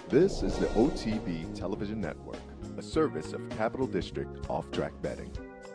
This is the OTB Television Network, a service of Capital District Off-Track Betting.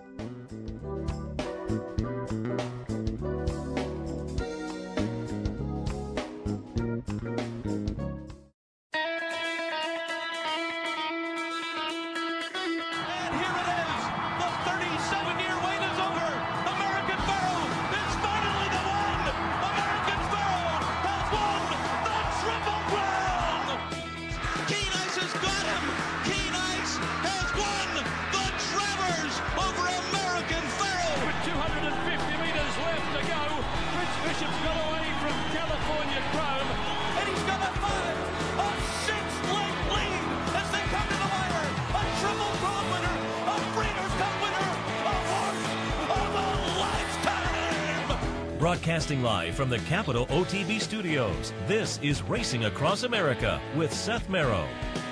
Broadcasting live from the Capital OTB studios, this is Racing Across America with Seth Merrow.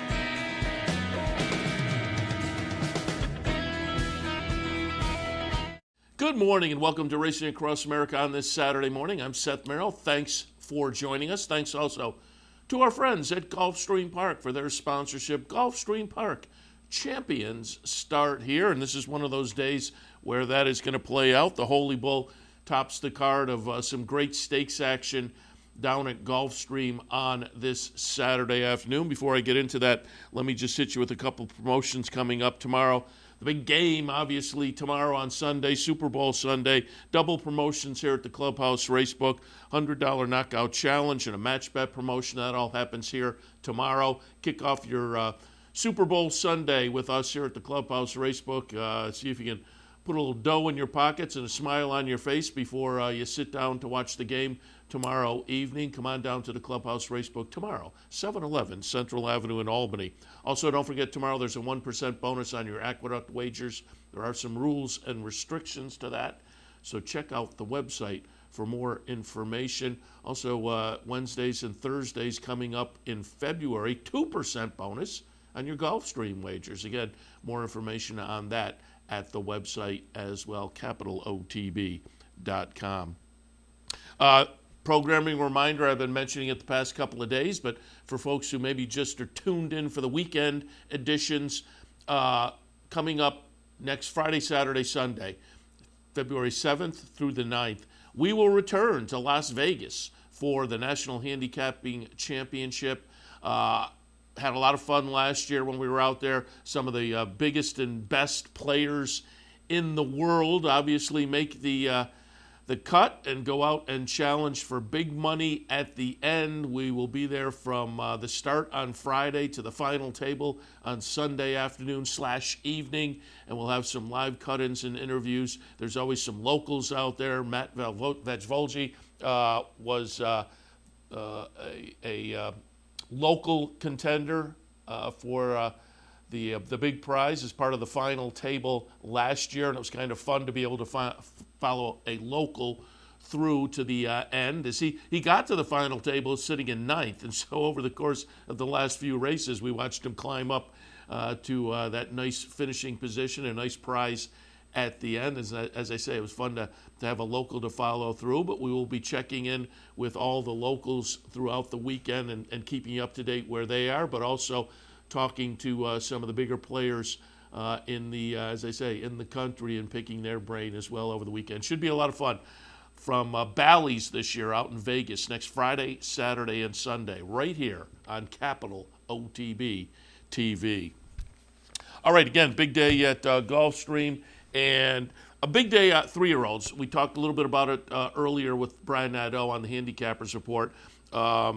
Good morning and welcome to Racing Across America on this Saturday morning. I'm Seth Merrow. Thanks for joining us. Thanks also to our friends at Gulfstream Park for their sponsorship. Gulfstream Park champions start here, and this is one of those days where that is going to play out. The Holy Bull tops the card of some great stakes action down at Gulfstream on this Saturday afternoon. Before I get into that, let me just hit you with a couple promotions coming up tomorrow. The big game, obviously, tomorrow on Sunday, Super Bowl Sunday. Double promotions here at the Clubhouse Racebook. $100 Knockout Challenge and a match bet promotion. That all happens here tomorrow. Kick off your Super Bowl Sunday with us here at the Clubhouse Racebook. See if you can put a little dough in your pockets and a smile on your face before you sit down to watch the game tomorrow evening. Come on down to the Clubhouse Racebook tomorrow, 711 Central Avenue in Albany. Also, don't forget tomorrow there's a 1% bonus on your Aqueduct wagers. There are some rules and restrictions to that, so check out the website for more information. Also, Wednesdays and Thursdays coming up in February, 2% bonus on your Gulfstream wagers. Again, more information on that at the website as well, capitalotb.com. Programming reminder, I've been mentioning it the past couple of days, but for folks who maybe just are tuned in for the weekend editions, coming up next Friday, Saturday, Sunday, February 7th through the 9th, we will return to Las Vegas for the National Handicapping Championship. Had a lot of fun last year when we were out there. Some of the biggest and best players in the world obviously make the cut and go out and challenge for big money at the end. We will be there from the start on Friday to the final table on Sunday afternoon/evening, and we'll have some live cut-ins and interviews. There's always some locals out there. Matt Vecvolji was a local contender for the big prize as part of the final table last year, and it was kind of fun to be able to follow a local through to the end. As he got to the final table sitting in ninth, and so over the course of the last few races, we watched him climb up to that nice finishing position, a nice prize at the end. As I say, it was fun to have a local to follow through, but we will be checking in with all the locals throughout the weekend and keeping you up to date where they are, but also talking to some of the bigger players in the, as I say, in the country and picking their brain as well over the weekend. Should be a lot of fun. From Bally's this year out in Vegas next Friday, Saturday, and Sunday, right here on Capital OTB TV. All right, again, big day at Gulfstream. And a big day at 3-year-olds. We talked a little bit about it earlier with Brian Nadeau on the Handicappers Report. A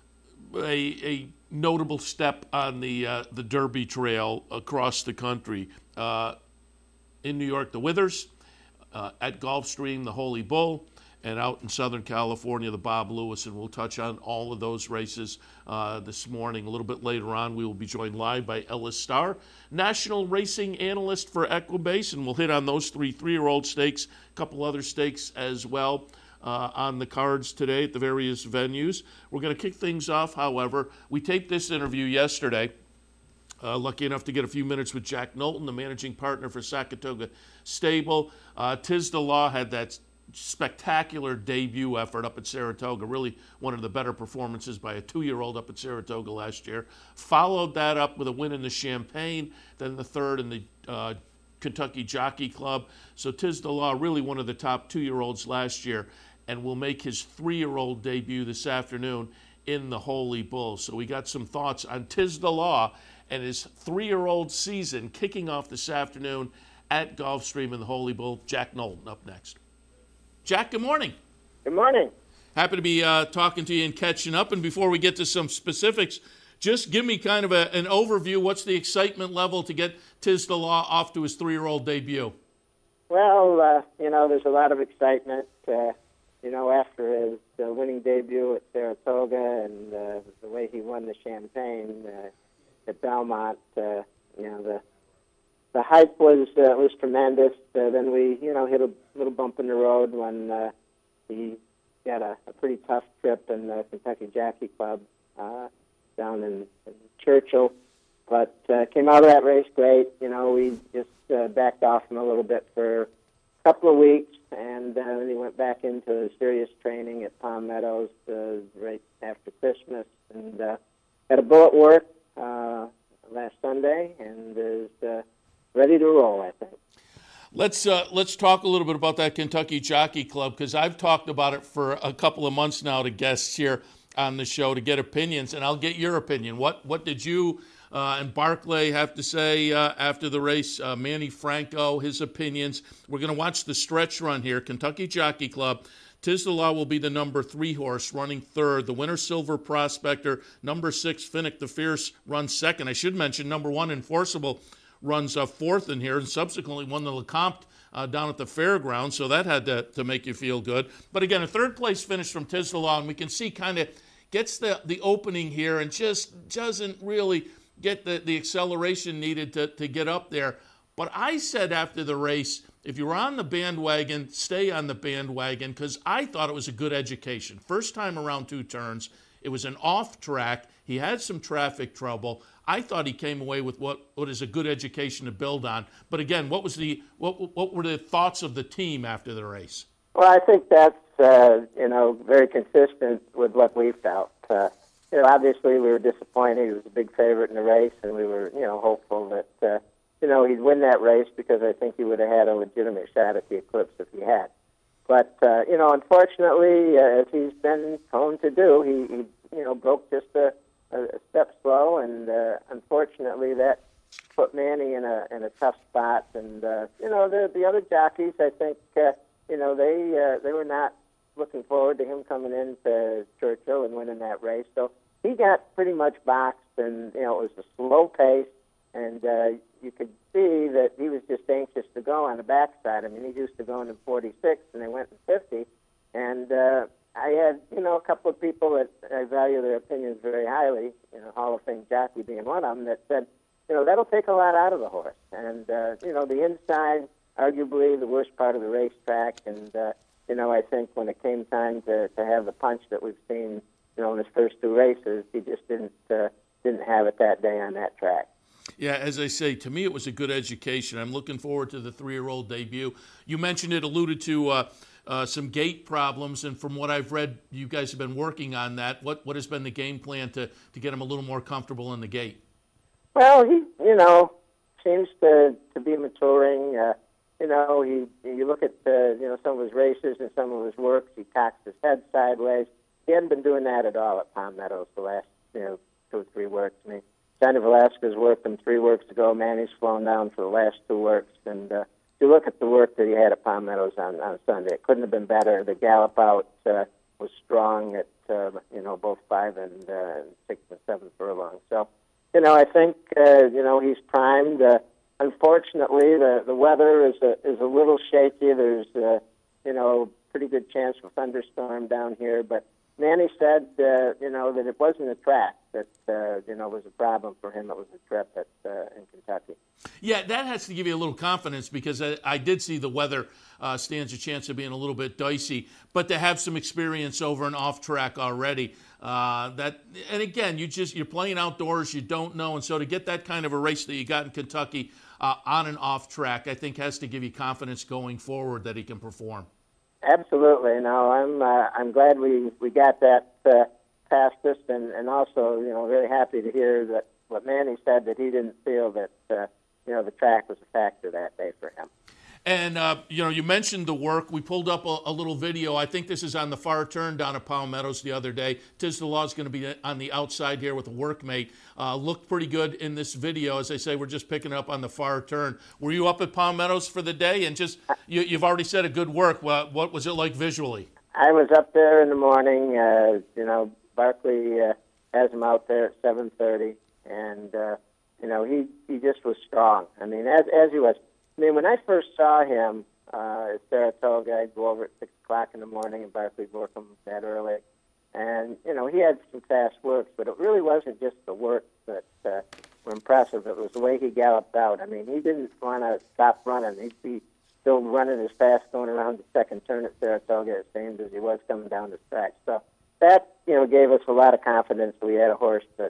notable step on the Derby Trail across the country. In New York, the Withers. At Gulfstream, the Holy Bull. And out in Southern California, the Bob Lewis. And we'll touch on all of those races this morning. A little bit later on, we will be joined live by Ellis Starr, National Racing Analyst for Equibase. And we'll hit on those 3-year-old stakes, a couple other stakes as well on the cards today at the various venues. We're going to kick things off, however. We taped this interview yesterday. Lucky enough to get a few minutes with Jack Knowlton, the managing partner for Sakatoga Stable. Tiz the Law had that spectacular debut effort up at Saratoga, really one of the better performances by a 2-year-old up at Saratoga last year. Followed that up with a win in the Champaign, then the third in the Kentucky Jockey Club. So Tiz the Law, really one of the top 2-year-olds last year, and will make his 3-year-old debut this afternoon in the Holy Bull. So we got some thoughts on Tiz the Law and his 3-year-old season kicking off this afternoon at Gulfstream in the Holy Bull. Jack Nolan up next. Jack, good morning. Good morning. Happy to be talking to you and catching up. And before we get to some specifics, just give me kind of an overview. What's the excitement level to get Tiz the Law off to his 3-year-old debut? Well, there's a lot of excitement, after his winning debut at Saratoga and the way he won the Champaign at Belmont. The hype was tremendous. Then we, hit a little bump in the road when he got a pretty tough trip in the Kentucky Jockey Club down in Churchill. But came out of that race great. We just backed off him a little bit for a couple of weeks, and then he went back into serious training at Palm Meadows right after Christmas, and had a bull at work last Sunday, and is ready to roll, I think. Let's talk a little bit about that Kentucky Jockey Club, because I've talked about it for a couple of months now to guests here on the show to get opinions, and I'll get your opinion. What did you and Barclay have to say after the race? Manny Franco, his opinions. We're going to watch the stretch run here. Kentucky Jockey Club. Tiz the Law will be the number 3 horse, running third. The winner, Silver Prospector. Number 6, Finnick the Fierce, runs second. I should mention number 1, Enforceable, runs fourth in here, and subsequently won the Lecomte down at the fairgrounds, so that had to make you feel good. But again, a third-place finish from Tiz the Law, and we can see kind of gets the opening here and just doesn't really get the acceleration needed to get up there. But I said after the race, if you're on the bandwagon, stay on the bandwagon, because I thought it was a good education. First time around 2 turns, it was an off track. He had some traffic trouble. I thought he came away with what is a good education to build on. But again, what were the thoughts of the team after the race? Well, I think that's very consistent with what we felt. Obviously we were disappointed. He was a big favorite in the race, and we were hopeful that he'd win that race, because I think he would have had a legitimate shot at the Eclipse if he had. But unfortunately, as he's been prone to do, he broke just a step slow, and unfortunately that put Manny in a tough spot. And the other jockeys, I think, they were not looking forward to him coming into Churchill and winning that race. So he got pretty much boxed, and it was a slow pace, and you could see that he was just anxious to go on the backside. I mean, he used to go in 46, and they went in 50, and I had, a couple of people that I value their opinions very highly, Hall of Fame jockey being one of them, that said, that'll take a lot out of the horse. And, the inside, arguably the worst part of the racetrack. And, I think when it came time to have the punch that we've seen, in his first 2 races, he just didn't have it that day on that track. Yeah, as I say, to me it was a good education. I'm looking forward to the 3-year-old debut. You mentioned it, alluded to some gait problems, and from what I've read, you guys have been working on that. What has been the game plan to get him a little more comfortable in the gait? Well, he, seems to be maturing. You look at some of his races and some of his works. He cocks his head sideways. He hadn't been doing that at all at Palm Meadows the last 2 or 3 works. I mean, Johnny Velasquez worked him 3 works ago. Manny's flown down for the last 2 works, and if you look at the work that he had at Palm Meadows on Sunday, it couldn't have been better. The gallop out was strong at both 5 and 6 and 7 furlongs. So I think he's primed. Unfortunately, the weather is a little shaky. There's pretty good chance for thunderstorm down here, but Manny said that it wasn't a track that was a problem for him. It was a trip in Kentucky. Yeah, that has to give you a little confidence, because I did see the weather stands a chance of being a little bit dicey, but to have some experience over and off track already, and again, you're playing outdoors, you don't know, and so to get that kind of a race that you got in Kentucky on and off track, I think has to give you confidence going forward that he can perform. Absolutely. No, I'm glad we got that past us, and also very happy to hear that what Manny said, that he didn't feel that the track was a factor that day for him. And, you mentioned the work. We pulled up a little video. I think this is on the far turn down at Palmettos the other day. Tiz the Law is going to be on the outside here with a workmate. Looked pretty good in this video. As I say, we're just picking up on the far turn. Were you up at Palmettos for the day? And just, you've already said a good work. What was it like visually? I was up there in the morning. Barkley has him out there at 7:30, and he just was strong. I mean, as he was. I mean, when I first saw him at Saratoga, I'd go over at 6 o'clock in the morning, and Barkley work him that early. And, he had some fast works, but it really wasn't just the work that were impressive. It was the way he galloped out. I mean, he didn't want to stop running. He'd be still running as fast going around the second turn at Saratoga as same as he was coming down the stretch. So that, gave us a lot of confidence. We had a horse that,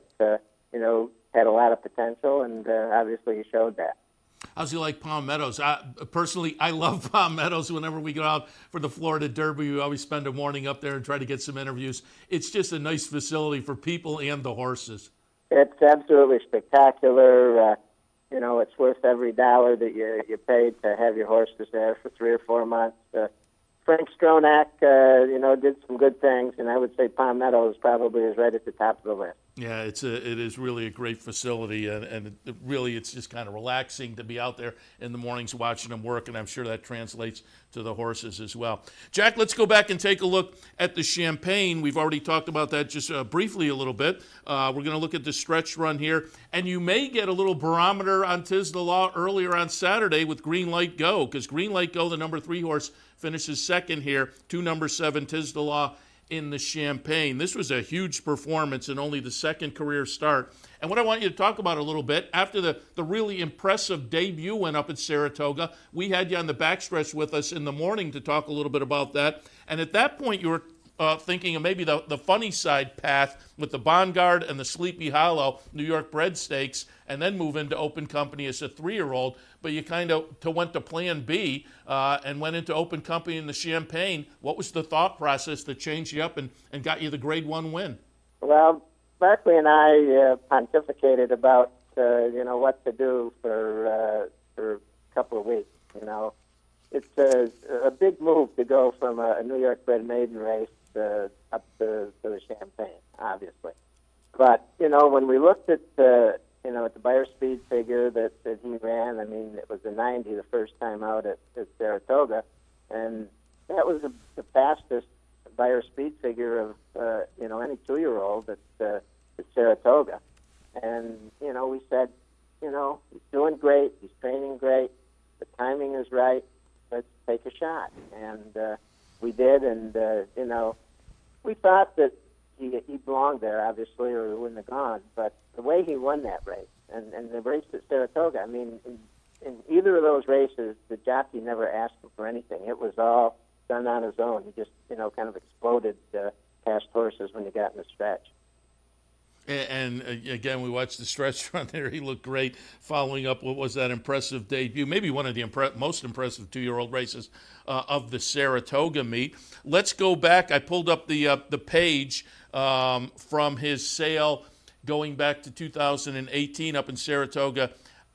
had a lot of potential, and obviously he showed that. How's he like Palmettos? Personally, I love Palmettos. Whenever we go out for the Florida Derby, we always spend a morning up there and try to get some interviews. It's just a nice facility for people and the horses. It's absolutely spectacular. It's worth every dollar that you paid to have your horses there for 3 or 4 months. Frank Stronach, did some good things, and I would say Palmettos probably is right at the top of the list. Yeah, it is really a great facility, and it's just kind of relaxing to be out there in the mornings watching them work, and I'm sure that translates to the horses as well. Jack, let's go back and take a look at the Champagne. We've already talked about that just briefly a little bit. We're going to look at the stretch run here, and you may get a little barometer on Tiz the Law earlier on Saturday with Green Light Go, because Green Light Go, the number 3 horse, finishes second here to number 7, Tiz the Law, in the Champagne. This was a huge performance in only the second career start. And what I want you to talk about a little bit, after the really impressive debut went up at Saratoga, we had you on the backstretch with us in the morning to talk a little bit about that. And at that point, you were thinking of maybe the funny side path with the Bonguard and the Sleepy Hollow New York bred stakes, and then move into Open Company as a 3-year-old. But you kind of went to Plan B and went into Open Company in the Champagne. What was the thought process that changed you up and got you the Grade 1 win? Well, Barkley and I pontificated about what to do for a couple of weeks. It's a big move to go from a New York bred maiden race up to the Champagne, obviously. But when we looked at at the Beyer speed figure that he ran, I mean, it was a 90 the first time out at Saratoga, and that was the fastest Beyer speed figure of any 2-year-old at Saratoga. And we said, he's doing great, he's training great, the timing is right, let's take a shot. And we did, and we thought that he belonged there, obviously, or he wouldn't have gone. But the way he won that race, and the race at Saratoga, I mean, in either of those races, the jockey never asked him for anything. It was all done on his own. He just, kind of exploded past horses when he got in the stretch. And again, we watched the stretch run there. He looked great, following up what was that impressive debut, maybe one of the most impressive 2-year-old races of the Saratoga meet. Let's go back. I pulled up the page from his sale going back to 2018 up in Saratoga.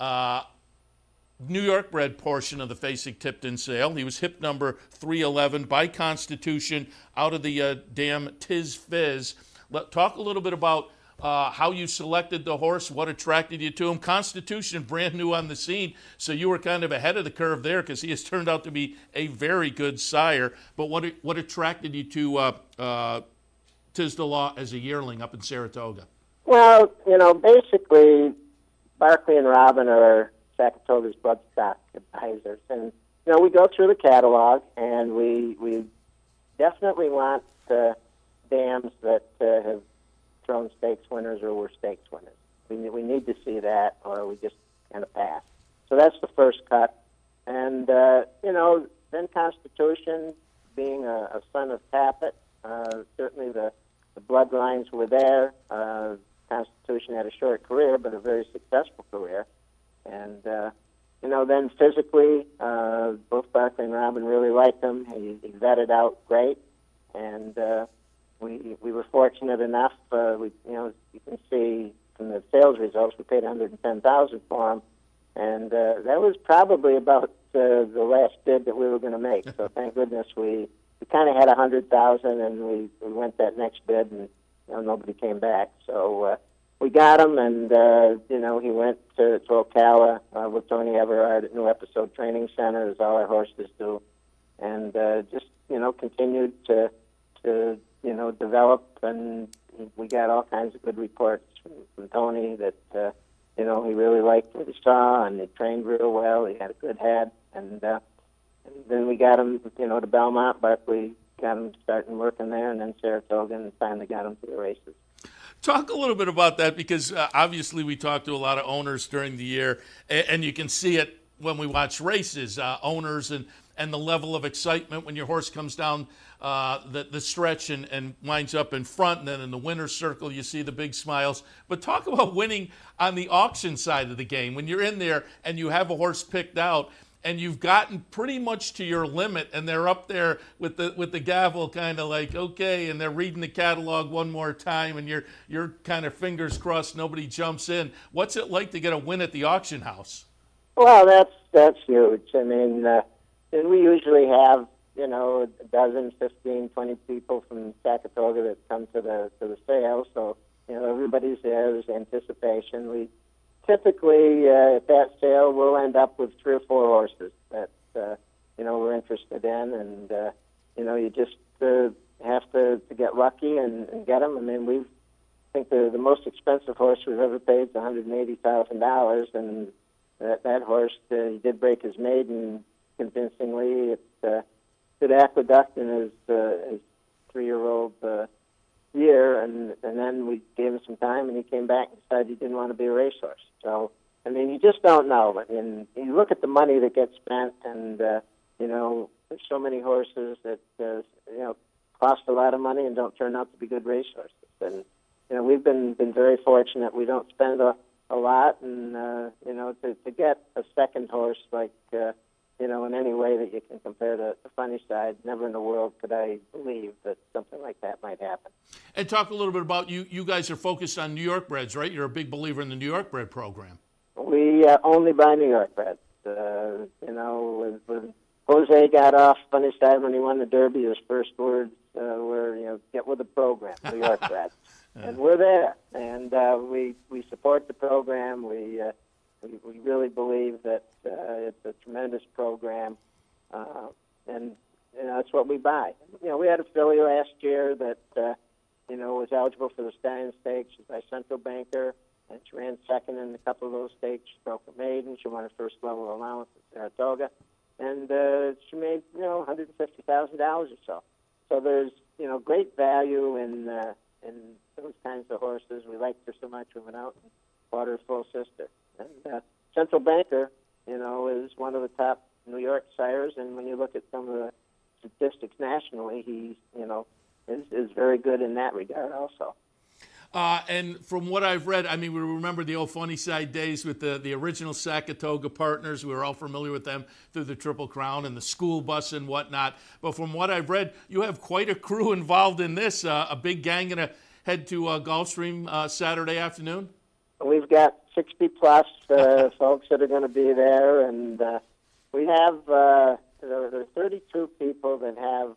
New York bred portion of the Fasig-Tipton sale. He was hip number 311 by Constitution out of the dam Tiz Fizz. Talk a little bit about how you selected the horse, what attracted you to him. Constitution, brand new on the scene, so you were kind of ahead of the curve there because he has turned out to be a very good sire. But what attracted you to Tiz the Law as a yearling up in Saratoga? Well, basically, Barkley and Robin are Saratoga's bloodstock advisors. And, we go through the catalog, and we definitely want dams that have thrown stakes winners or were stakes winners. We need to see that, or we just kind of pass. So that's the first cut. And, then Constitution, being a son of Tappet, certainly the bloodlines were there. Constitution had a short career, but a very successful career. And, then physically, both Barkley and Robin really liked him. He vetted out great, and we were fortunate enough. You can see from the sales results, we paid $110,000 for him, and that was probably about the last bid that we were going to make. So thank goodness we kind of had $100,000, and we went that next bid, and nobody came back. So we got him, and he went to Ocala with Tony Everhart at New Episode Training Center, as all our horses do, and just continued to develop, and we got all kinds of good reports from Tony that he really liked what he saw, and he trained real well. He had a good head, and then we got him to Belmont. Barkley got him starting working there, and then Saratoga, and finally got him to the races. Talk a little bit about that, because obviously we talked to a lot of owners during the year, and you can see it when we watch races, owners and the level of excitement when your horse comes down the stretch and winds up in front, and then in the winner's circle you see the big smiles. But talk about winning on the auction side of the game. When you're in there and you have a horse picked out and you've gotten pretty much to your limit, and they're up there with the gavel kind of like, okay, and they're reading the catalog one more time, and you're kind of fingers crossed nobody jumps in. What's it like to get a win at the auction house? Well, that's huge. I mean, and we usually have, a dozen, 15, 20 people from Saratoga that come to the sale. So, everybody's there. There's anticipation. We typically, at that sale, we'll end up with 3 or 4 horses that, we're interested in. And, you just have to get lucky and get them. I mean, I think the most expensive horse we've ever paid is $180,000. And that horse, he did break his maiden convincingly. At Aqueduct in his 3-year-old year, and then we gave him some time, and he came back and decided he didn't want to be a racehorse. So, I mean, you just don't know. I mean, you look at the money that gets spent, and there's so many horses that cost a lot of money and don't turn out to be good racehorses. And we've been very fortunate. We don't spend a lot, and to get a second horse like in any way that you can compare to Funnyside, never in the world could I believe that something like that might happen. And talk a little bit about you guys are focused on New York breds, right? You're a big believer in the New York bred program. We only buy New York breds. When Jose got off Funnyside when he won the Derby, his first words were, get with the program, New York breds. And we're there. And we support the program. We really believe that it's a tremendous program, and that's what we buy. We had a filly last year that was eligible for the Stallion Stakes by Central Banker, and she ran second in a couple of those stakes. She broke a maiden. She won her first level allowance at Saratoga, and she made $150,000 or so. So there's great value in those kinds of horses. We liked her so much we went out and bought her full sister. And Central Banker, is one of the top New York sires, and when you look at some of the statistics nationally, he's, is very good in that regard also. And from what I've read, I mean, we remember the old Funnyside days with the original Saratoga partners. We were all familiar with them through the Triple Crown and the school bus and whatnot. But from what I've read, you have quite a crew involved in this, a big gang going to head to Gulfstream Saturday afternoon. We've got 60-plus folks that are going to be there, and we have there are 32 people that have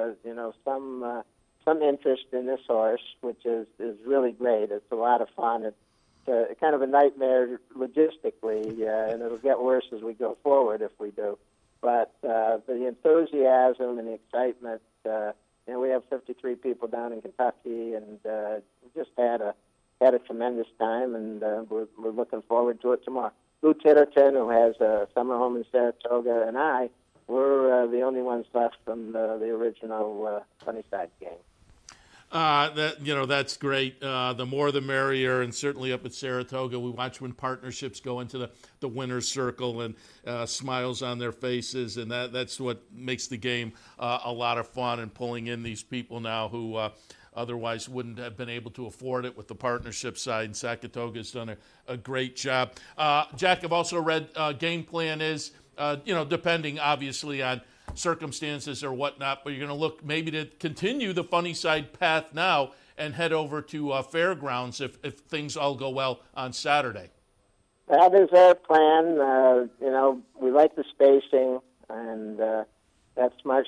some interest in this horse, which is really great. It's a lot of fun. It's kind of a nightmare logistically, and it'll get worse as we go forward if we do. But the enthusiasm and the excitement, we have 53 people down in Kentucky, and we just had a tremendous time, and we're looking forward to it tomorrow. Lou Titterton, who has a summer home in Saratoga, and we're the only ones left from the original Sunnyside game. That's great. The more the merrier, and certainly up at Saratoga, we watch when partnerships go into the winner's circle and smiles on their faces, and that's what makes the game a lot of fun, and pulling in these people now who otherwise wouldn't have been able to afford it with the partnership side, and Saratoga's done a great job. Jack, I've also read game plan is, depending obviously on circumstances or whatnot, but you're going to look maybe to continue the Funny Side path now and head over to Fairgrounds if things all go well on Saturday. That is our plan. We like the spacing, and that's March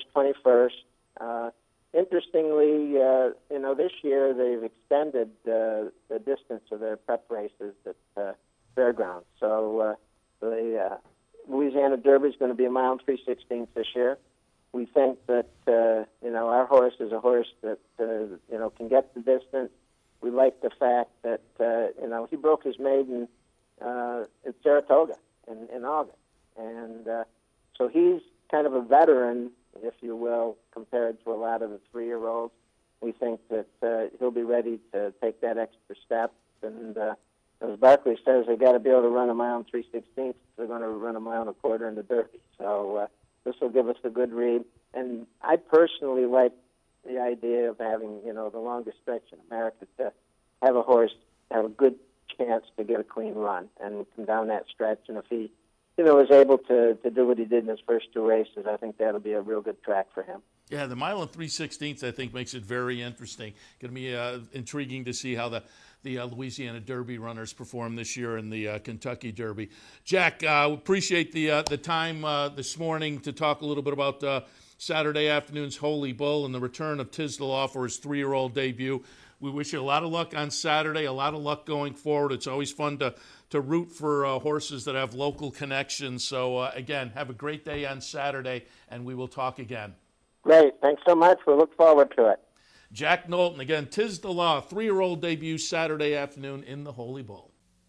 21st. Interestingly, this year they've extended the distance of their prep races at Fairgrounds. So the Louisiana Derby is going to be 1 3/16 this year. We think that our horse is a horse that can get the distance. We like the fact that he broke his maiden at Saratoga in August, and so he's kind of a veteran, if you will, compared to a lot of the 3-year-olds. We think that he'll be ready to take that extra step, and as Barkley says, they got to be able to run 1 3/16 if they're going to run 1 1/4 in the Derby. So this will give us a good read. And I personally like the idea of having, the longest stretch in America, to have a horse have a good chance to get a clean run and come down that stretch. And if he, was able to do what he did in his first 2 races, I think that'll be a real good track for him. Yeah, the 1 3/16 I think makes it very interesting. Going to be intriguing to see how the Louisiana Derby runners perform this year in the Kentucky Derby. Jack, appreciate the time this morning to talk a little bit about Saturday afternoon's Holy Bull and the return of Tiz the Law for his 3-year-old debut. We wish you a lot of luck on Saturday, a lot of luck going forward. It's always fun to root for horses that have local connections. So, again, have a great day on Saturday, and we will talk again. Great. Thanks so much. We look forward to it. Jack Knowlton, again, Tiz the Law, 3-year-old debut Saturday afternoon in the Holy Bull.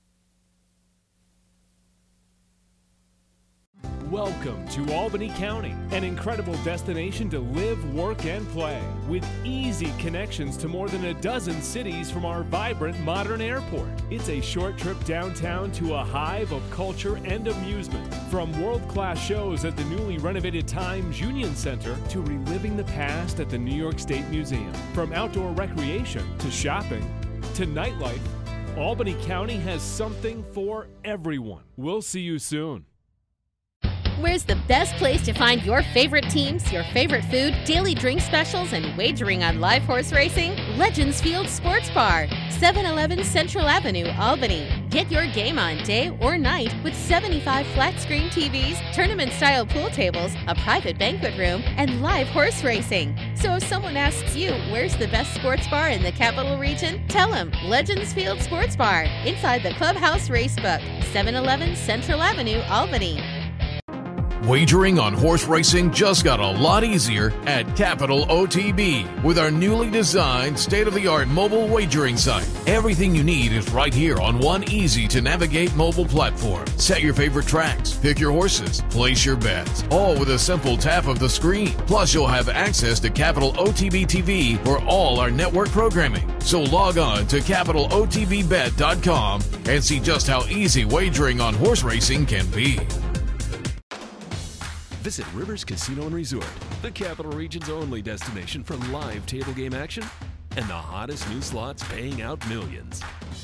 Welcome to Albany County, an incredible destination to live, work, and play, with easy connections to more than a dozen cities from our vibrant modern airport. It's a short trip downtown to a hive of culture and amusement, from world-class shows at the newly renovated Times Union Center to reliving the past at the New York State Museum. From outdoor recreation to shopping to nightlife, Albany County has something for everyone. We'll see you soon. Where's the best place to find your favorite teams, your favorite food, daily drink specials, and wagering on live horse racing? Legends Field Sports Bar, 711 Central Avenue, Albany. Get your game on day or night with 75 flat-screen TVs, tournament-style pool tables, a private banquet room, and live horse racing. So if someone asks you, where's the best sports bar in the Capital Region? Tell them Legends Field Sports Bar, inside the Clubhouse Racebook, 711 Central Avenue, Albany. Wagering on horse racing just got a lot easier at Capital OTB with our newly designed state-of-the-art mobile wagering site. Everything you need is right here on one easy-to-navigate mobile platform. Set your favorite tracks, pick your horses, place your bets, all with a simple tap of the screen. Plus, you'll have access to Capital OTB TV for all our network programming. So log on to CapitalOTBBet.com and see just how easy wagering on horse racing can be. Visit Rivers Casino and Resort, the Capital Region's only destination for live table game action and the hottest new slots paying out millions.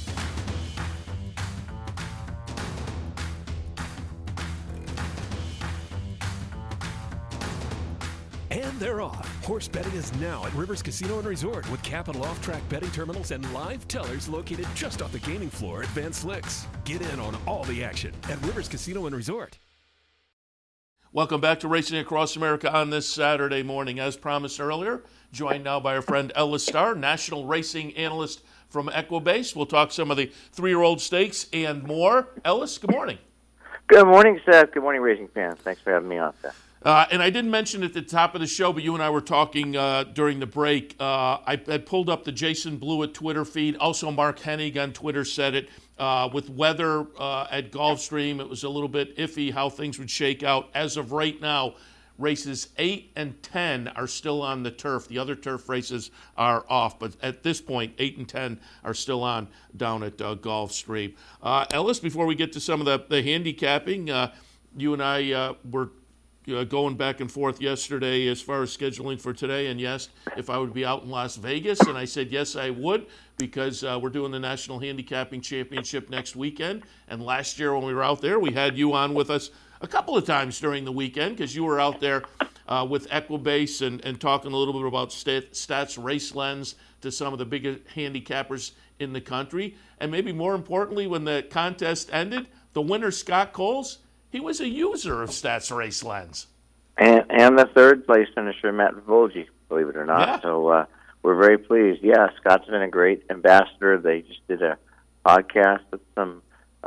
And they're off. Horse betting is now at Rivers Casino and Resort with Capital off-track betting terminals and live tellers located just off the gaming floor at Van Slyck's. Get in on all the action at Rivers Casino and Resort. Welcome back to Racing Across America on this Saturday morning. As promised earlier, joined now by our friend Ellis Starr, national racing analyst from Equibase. We'll talk some of the 3-year-old stakes and more. Ellis, good morning. Good morning, Seth. Good morning, racing fans. Thanks for having me on, Seth. And I didn't mention at the top of the show, but you and I were talking during the break. I had pulled up the Jason Blewett Twitter feed. Also, Mark Hennig on Twitter said it. With weather at Gulfstream, it was a little bit iffy how things would shake out. As of right now, Races 8 and 10 are still on the turf. The other turf races are off, but at this point, 8 and 10 are still on down at Gulfstream. Ellis, before we get to some of the handicapping, you and I were going back and forth yesterday as far as scheduling for today, and yes, if I would be out in Las Vegas, and I said yes, I would, because we're doing the National Handicapping Championship next weekend, and last year when we were out there, we had you on with us a couple of times during the weekend, because you were out there with Equibase and talking a little bit about Stats Race Lens to some of the biggest handicappers in the country, and maybe more importantly, when the contest ended, the winner, Scott Coles, he was a user of Stats Race Lens. And the third place finisher, Matt Volge, believe it or not. Yeah. So we're very pleased. Yeah, Scott's been a great ambassador. They just did a podcast with some,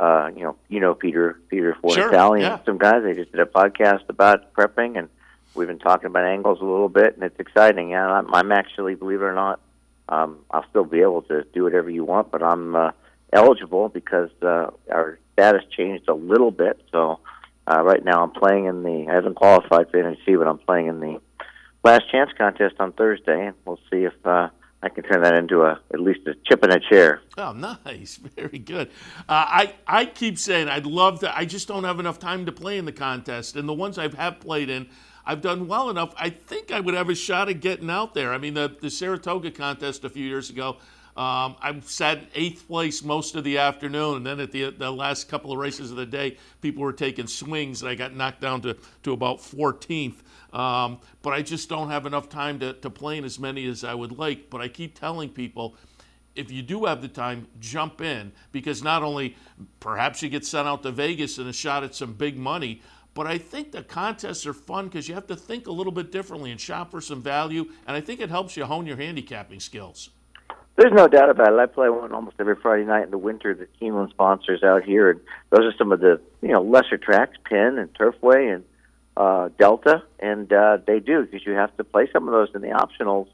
Peter Fornatale and some guys. They just did a podcast about prepping, and we've been talking about angles a little bit, and it's exciting. Yeah, I'm actually, believe it or not, I'll still be able to do whatever you want, but I'm eligible because our status changed a little bit. So right now I'm playing I haven't qualified for NHC, but I'm playing in the Last Chance contest on Thursday, and we'll see if I can turn that into at least a chip in a chair. Oh, nice. Very good. I keep saying I'd love to. I just don't have enough time to play in the contest. And the ones I have played in, I've done well enough. I think I would have a shot at getting out there. I mean, the Saratoga contest a few years ago, I sat in 8th place most of the afternoon, and then at the last couple of races of the day, people were taking swings, and I got knocked down to about 14th. But I just don't have enough time to play in as many as I would like. But I keep telling people, if you do have the time, jump in, because not only perhaps you get sent out to Vegas and a shot at some big money, but I think the contests are fun because you have to think a little bit differently and shop for some value, and I think it helps you hone your handicapping skills. There's no doubt about it. I play one almost every Friday night in the winter. The Keeneland sponsors out here, and those are some of the lesser tracks, Penn and Turfway and Delta, and they do, because you have to play some of those in the optionals.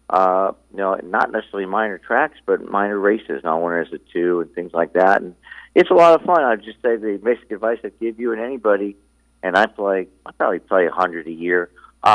Not necessarily minor tracks, but minor races, not winners at 2 and things like that. And it's a lot of fun. I'd just say the basic advice I'd give you and anybody, and I probably play 100 a year,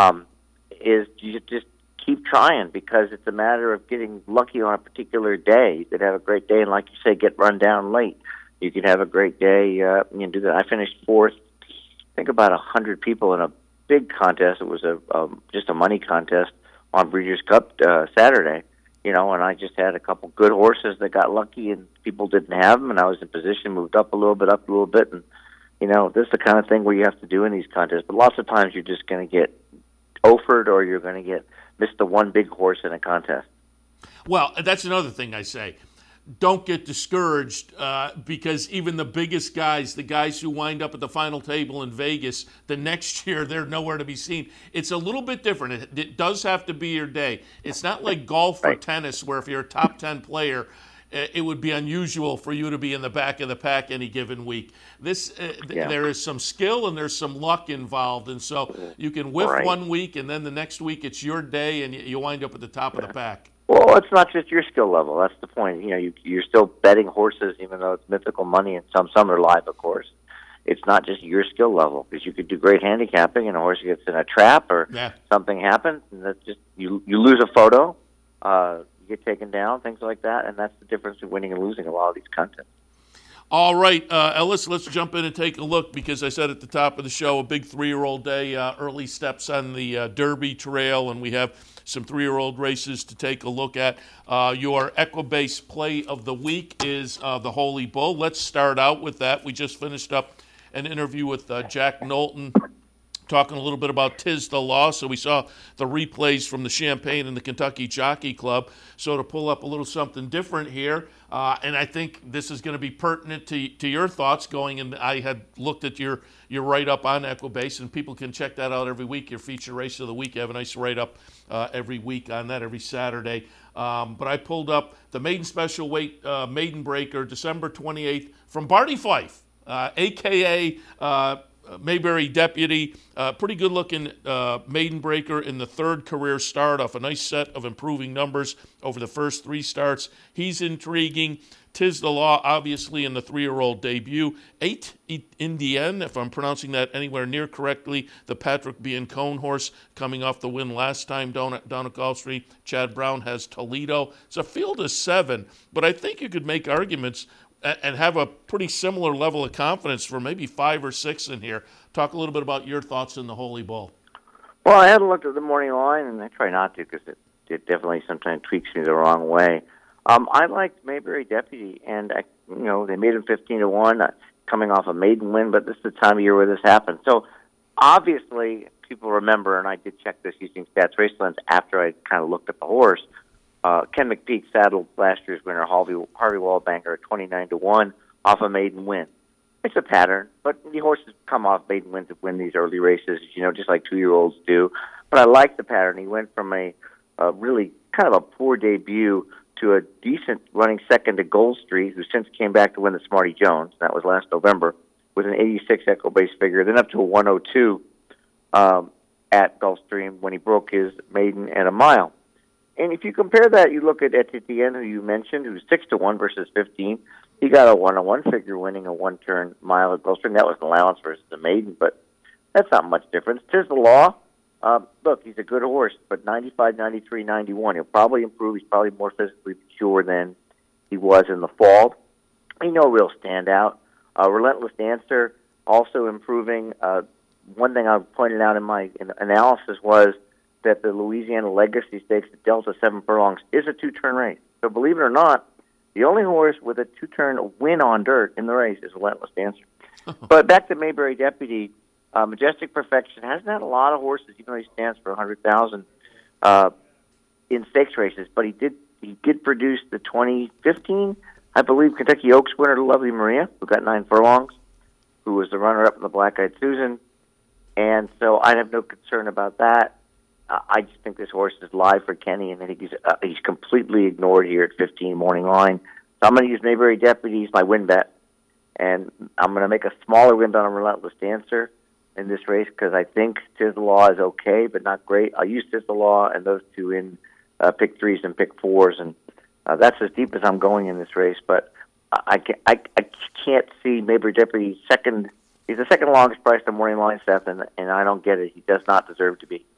is you just keep trying, because it's a matter of getting lucky on a particular day. You could have a great day and, like you say, get run down late. You could have a great day and do that. I finished 4th, I think about 100 people in a big contest. It was just a money contest on Breeders' Cup Saturday, and I just had a couple good horses that got lucky and people didn't have them, and I was in position, moved up a little bit, and, this is the kind of thing where you have to do in these contests. But lots of times you're just going to get offered, or you're going to miss the one big horse in a contest. Well, that's another thing I say. Don't get discouraged because even the biggest guys, the guys who wind up at the final table in Vegas, the next year they're nowhere to be seen. It's a little bit different. It does have to be your day. It's not like golf or tennis where if you're a top 10 player, it would be unusual for you to be in the back of the pack any given week. There is some skill and there's some luck involved, and so you can whiff one week and then the next week it's your day and you wind up at the top of the pack. Well, it's not just your skill level. That's the point. You're still betting horses, even though it's mythical money, and some are live, of course. It's not just your skill level, because you could do great handicapping and a horse gets in a trap or something happens, and that's just you lose a photo. You get taken down, things like that, and that's the difference between winning and losing a lot of these contests. All right, Ellis, let's jump in and take a look, because I said at the top of the show, a big 3-year-old day, early steps on the Derby Trail, and we have some 3-year-old races to take a look at. Your Equibase play of the week is the Holy Bull. Let's start out with that. We just finished up an interview with Jack Knowlton, talking a little bit about 'Tis the Law. So we saw the replays from the Champaign and the Kentucky Jockey Club. So to pull up a little something different here, and I think this is going to be pertinent to your thoughts going, and I had looked at your write-up on Equibase, and people can check that out every week, your feature race of the week. You have a nice write-up every week on that, every Saturday. But I pulled up the maiden special weight maiden breaker, December 28th, from Barty Fife, a.k.a. Mayberry Deputy, pretty good-looking maiden breaker in the third career start off a nice set of improving numbers over the first 3 starts. He's intriguing. Tis the Law, obviously, in the 3-year-old debut. 8 Indienne, if I'm pronouncing that anywhere near correctly, the Patrick Biancone horse coming off the win last time down at Gulfstream. Chad Brown has Toledo. It's a field of 7, but I think you could make arguments and have a pretty similar level of confidence for maybe 5 or 6 in here. Talk a little bit about your thoughts in the Holy Bull. Well, I hadn't looked at the morning line, and I try not to because it definitely sometimes tweaks me the wrong way. I liked Mayberry Deputy, and they made him 15-1, coming off a maiden win, but this is the time of year where this happens. So obviously, people remember, and I did check this using Stats Racelens after I kind of looked at the horse. Ken McPeak saddled last year's winner Harvey Wallbanger at 29-1 off a maiden win. It's a pattern, but the horses come off maiden wins to win these early races, just like 2-year-olds do. But I like the pattern. He went from a really kind of a poor debut to a decent running second to Gold Street, who since came back to win the Smarty Jones. That was last November with an 86 Echo Base figure, then up to a 102 at Gulfstream when he broke his maiden at a mile. And if you compare that, you look at Etienne, who you mentioned, who's 6-1 versus 15. He got a 1-on-1 figure winning a 1-turn mile at Gulfstream. That was an allowance versus the maiden, but that's not much difference. Tis the Law. Look, he's a good horse, but 95, 93, 91. He'll probably improve. He's probably more physically mature than he was in the fall. No real standout. Relentless Dancer also improving. One thing I pointed out in my analysis was that the Louisiana Legacy Stakes at Delta 7 furlongs is a 2-turn race. So believe it or not, the only horse with a 2-turn win on dirt in the race is Relentless Dancer. But back to Mayberry Deputy, Majestic Perfection hasn't had a lot of horses, even though he stands for 100,000 in stakes races. But he did produce the 2015, I believe, Kentucky Oaks winner, Lovely Maria, who got 9 furlongs, who was the runner-up in the Black Eyed Susan. And so I have no concern about that. I just think this horse is live for Kenny, and I think he's completely ignored here at 15 morning line. So I'm going to use Mayberry Deputy as my win bet, and I'm going to make a smaller win bet on Relentless Dancer in this race because I think Tis the Law is okay, but not great. I'll use Tis the Law and those two in pick 3s and pick 4s, and that's as deep as I'm going in this race. But I can't see Mayberry Deputy second. He's the second longest priced on morning line, Seth, and I don't get it. He does not deserve to be.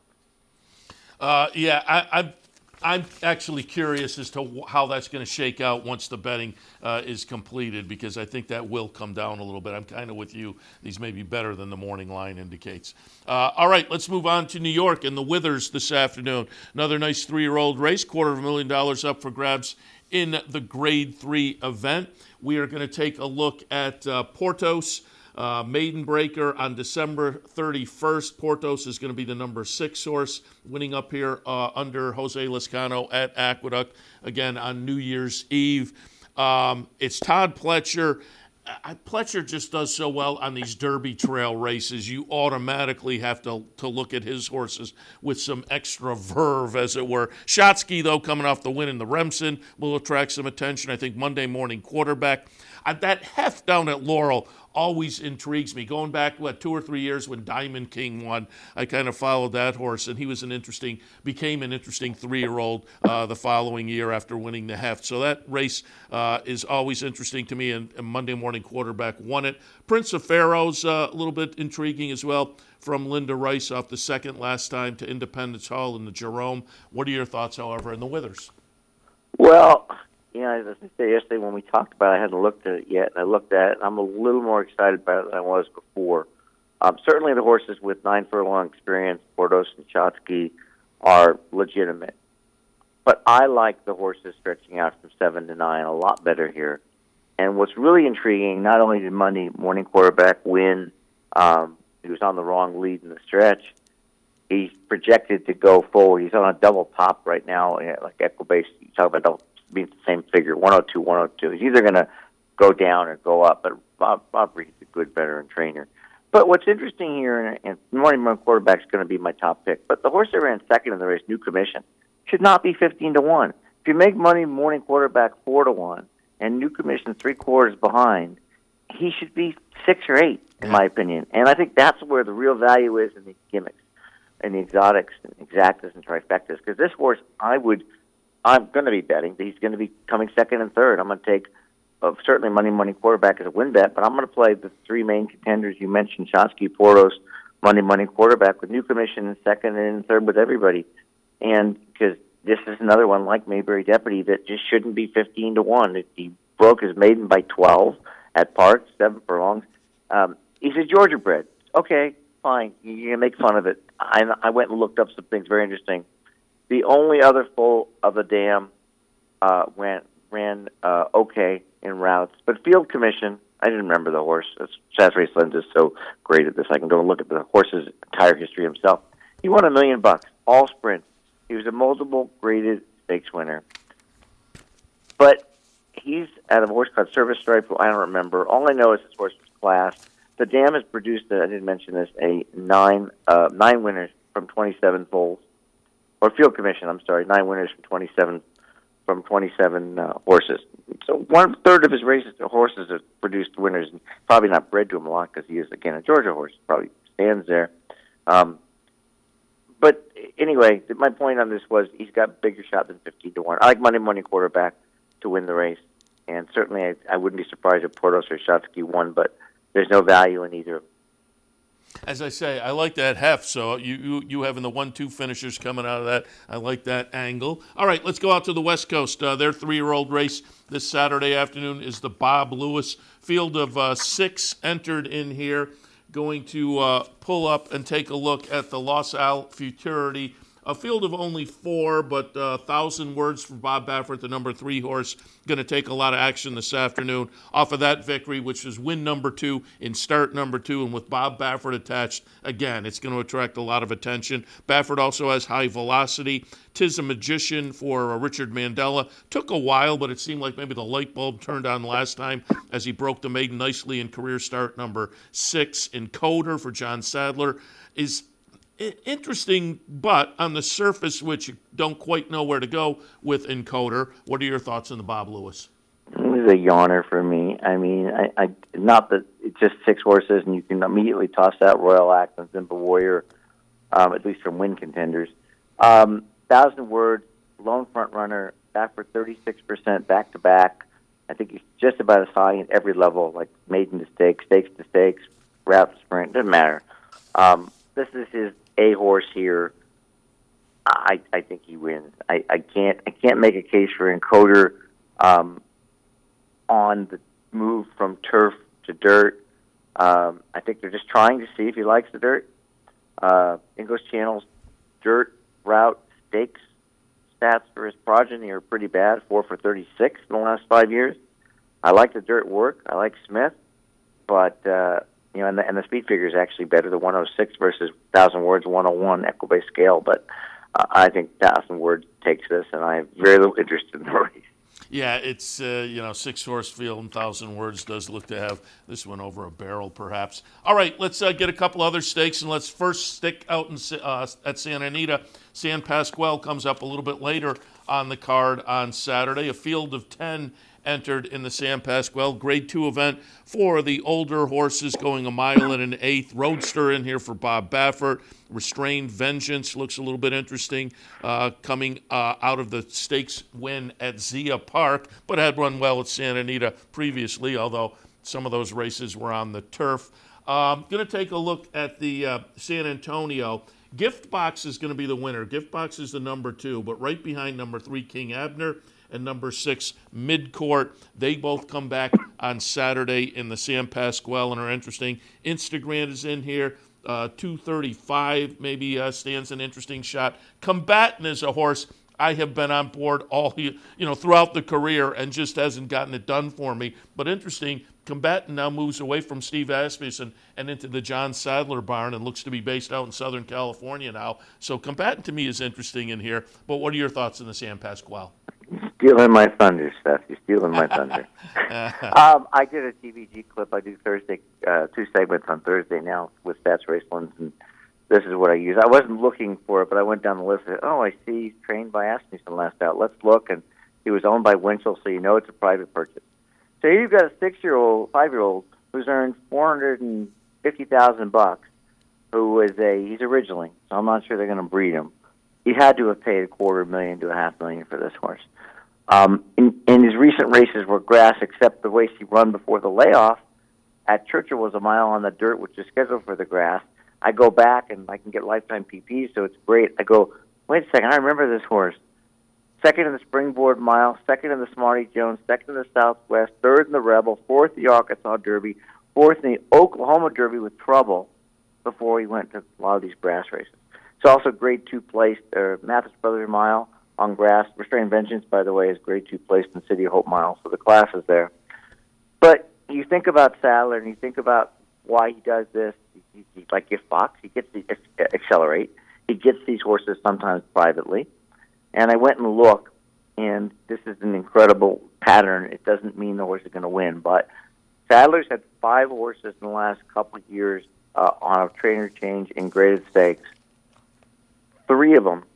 I'm actually curious as to how that's going to shake out once the betting is completed, because I think that will come down a little bit. I'm kind of with you. These may be better than the morning line indicates. All right, let's move on to New York and the Withers this afternoon. Another nice 3-year-old race, $250,000 up for grabs in the Grade 3 event. We are going to take a look at Portos. Maiden breaker on December 31st. Portos is going to be the number 6 horse, winning up here under Jose Lezcano at Aqueduct, again on New Year's Eve. It's Todd Pletcher. Pletcher just does so well on these Derby Trail races. You automatically have to look at his horses with some extra verve, as it were. Shotsky, though, coming off the win in the Remsen, will attract some attention. I think Monday Morning Quarterback. That heft down at Laurel always intrigues me. Going back, 2 or 3 years when Diamond King won, I kind of followed that horse, and he was became an interesting 3-year-old the following year after winning the heft. So that race is always interesting to me, and Monday Morning Quarterback won it. Prince of Pharaoh's a little bit intriguing as well, from Linda Rice off the second last time to Independence Hall in the Jerome. What are your thoughts, however, in the Withers? Well, as I said yesterday when we talked about it, I hadn't looked at it yet, and I looked at it, and I'm a little more excited about it than I was before. Certainly the horses with 9 furlong experience, Portos and Shotsky, are legitimate. But I like the horses stretching out from 7 to 9 a lot better here. And what's really intriguing, not only did Monday Morning Quarterback win, he was on the wrong lead in the stretch, he's projected to go forward. He's on a double top right now, like Equibase. You talk about double being the same figure, 102, 102. He's either going to go down or go up, but Bob Reed's a good veteran trainer. But what's interesting here, and Morning Quarterback's going to be my top pick, but the horse that ran second in the race, New Commission, should not be 15-1. If you make Monday Morning Quarterback 4-1 and New Commission 3/4 behind, he should be 6 or 8, in my opinion. And I think that's where the real value is in the gimmicks and the exotics and exactas and trifectas. Because this horse, I'm going to be betting that he's going to be coming second and third. I'm going to take certainly money quarterback as a win bet, but I'm going to play the 3 main contenders you mentioned, Shotski, Portos, money quarterback with new commission in second and in third with everybody. And because this is another one like Mayberry Deputy that just shouldn't be 15-1. He broke his maiden by 12 at Park, 7 furlongs. He's a Georgia bred. Okay, fine. You can make fun of it. I went and looked up some things very interesting. The only other foal of the dam ran okay in routes, but field commission, I didn't remember the horse. Saz Raceland is so great at this. I can go and look at the horse's entire history himself. He won $1 million, all sprints. He was a multiple graded stakes winner. But he's at a horse called Service Stripe, I don't remember. All I know is this horse was classed. The dam has produced, I didn't mention this, a 9 winners from 27 foals. Or field commission, 9 winners from 27 horses. So 1/3 of his horses have produced winners. Probably not bred to him a lot because he is, again, a Georgia horse. Probably stands there. But anyway, my point on this was he's got bigger shot than 15-1. I like money quarterback to win the race. And certainly I wouldn't be surprised if Portos or Shotsky won, but there's no value in either of them. As I say, I like that heft, so you having the 1-2 finishers coming out of that, I like that angle. All right, let's go out to the West Coast. Their 3-year-old race this Saturday afternoon is the Bob Lewis. Field of 6 entered in here. Going to pull up and take a look at the Los Al Futurity. A field of only 4, but 1,000 words for Bob Baffert, the number 3 horse. Going to take a lot of action this afternoon off of that victory, which is win number 2 in start number 2. And with Bob Baffert attached, again, it's going to attract a lot of attention. Baffert also has high velocity. 'Tis a Magician for Richard Mandela. Took a while, but it seemed like maybe the light bulb turned on last time as he broke the maiden nicely in career start number 6. Encoder for John Sadler is interesting, but on the surface, which you don't quite know where to go with Encoder. What are your thoughts on the Bob Lewis? It was a yawner for me. I mean, I not that it's just 6 horses and you can immediately toss out Royal Act and Simple Warrior, at least from win contenders. 1,000 words, lone front runner, back for 36% back-to-back. I think he's just about as high at every level, like maiden to stakes to stakes, route to sprint, doesn't matter. This is his A horse here. I think he wins. I can't make a case for Encoder on the move from turf to dirt. I think they're just trying to see if he likes the dirt. English Channel's dirt route stakes stats for his progeny are pretty bad. 4 for 36 in the last 5 years. I like the dirt work. I like Smith, but and the speed figure is actually better. The 106 versus 1,000 words 101 Equibase scale, but I think 1,000 words takes this, and I have very little interest in the race. Yeah, it's 6-horse field and 1,000 words does look to have this one over a barrel, perhaps. All right, let's get a couple other stakes, and let's first stick out at Santa Anita. San Pasqual comes up a little bit later on the card on Saturday. A field of 10 entered in the San Pasqual Grade 2 event for the older horses, going 1 1/8. Roadster in here for Bob Baffert. Restrained Vengeance looks a little bit interesting, coming out of the stakes win at Zia Park, but had run well at Santa Anita previously, although some of those races were on the turf. Going to take a look at the San Antonio. Gift Box is going to be the winner. Gift Box is the number 2, but right behind number 3, King Abner, and number 6, Midcourt. They both come back on Saturday in the San Pasqual and are interesting. Instagram is in here. 235 maybe stands an interesting shot. Combatant is a horse I have been on board all throughout the career and just hasn't gotten it done for me. But interesting, Combatant now moves away from Steve Asmussen and into the John Sadler barn and looks to be based out in Southern California now. So Combatant to me is interesting in here. But what are your thoughts on the San Pasqual? Stealing my thunder, Steph. You're stealing my thunder. I did a TVG clip. I do Thursday, 2 segments on Thursday now with Stats Racelands, and this is what I use. I wasn't looking for it, but I went down the list and said, I see he's trained by Asmussen last out. Let's look. And he was owned by Winchell, so you know it's a private purchase. So here you've got a 5-year-old who's earned $450,000, he's a ridgeling, so I'm not sure they're going to breed him. He had to have paid $250,000 to $500,000 for this horse. In his recent races were grass, except the race he run before the layoff at Churchill was a mile on the dirt, which is scheduled for the grass. I go back and I can get lifetime PP, so it's great. I go, wait a second, I remember this horse. Second in the Springboard Mile, second in the Smarty Jones, second in the Southwest, third in the Rebel, fourth in the Arkansas Derby, fourth in the Oklahoma Derby with trouble before he went to a lot of these grass races. It's also grade 2 placed, Mathis Brothers Mile on grass. Restrained Vengeance, by the way, is grade 2 placed in City of Hope Mile, so the class is there. But you think about Sadler and you think about why he does this. He's like Gift Box. He gets the Accelerate. He gets these horses sometimes privately. And I went and looked, and this is an incredible pattern. It doesn't mean the horse is going to win, but Sadler's had 5 horses in the last couple of years on a trainer change in graded stakes. 3 of them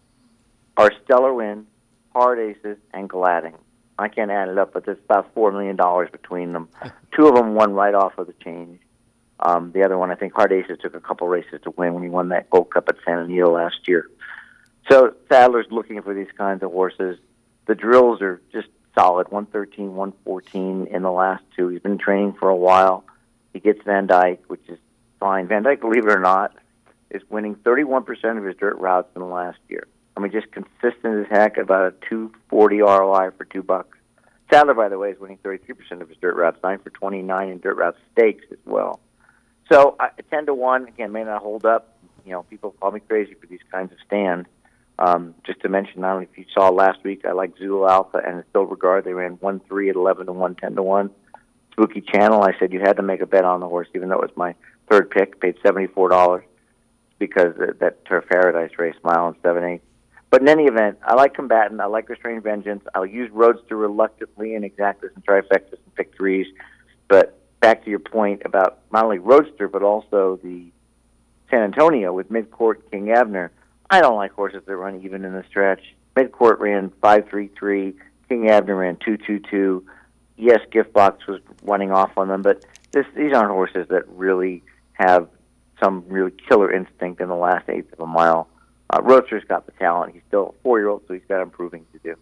are Stellar Win, Hard Aces, and Gladding. I can't add it up, but there's about $4 million between them. 2 of them won right off of the change. The other one, I think Hard Aces took a couple races to win when he won that Gold Cup at San Antonio last year. So Sadler's looking for these kinds of horses. The drills are just solid, 113, 114 in the last 2. He's been training for a while. He gets Van Dyke, which is fine. Van Dyke, believe it or not, is winning 31% of his dirt routes in the last year. I mean, just consistent as heck, about a 240 ROI for $2. Sadler, by the way, is winning 33% of his dirt routes, 9 for 29 in dirt route stakes as well. So 10-1, again, may not hold up. You know, people call me crazy for these kinds of stands. Just to mention, not only if you saw last week, I like Zulu Alpha and Beauregard. They ran 1-3 at 11-1, 10-1. Spooky Channel, I said you had to make a bet on the horse, even though it was my third pick. Paid $74 because that Turf Paradise race, mile and 7/8. But in any event, I like Combatant. I like Restrained Vengeance. I'll use Roadster reluctantly in Exactus and Trifectas and pick 3s. But back to your point about not only Roadster, but also the San Antonio with Midcourt, King Abner. I don't like horses that run even in the stretch. Midcourt ran 5.33. King Abner ran 2.22. Yes, Gift Box was running off on them, but these aren't horses that really have some really killer instinct in the last eighth of a mile. Roadster's got the talent. He's still a 4-year-old, so he's got improving to do.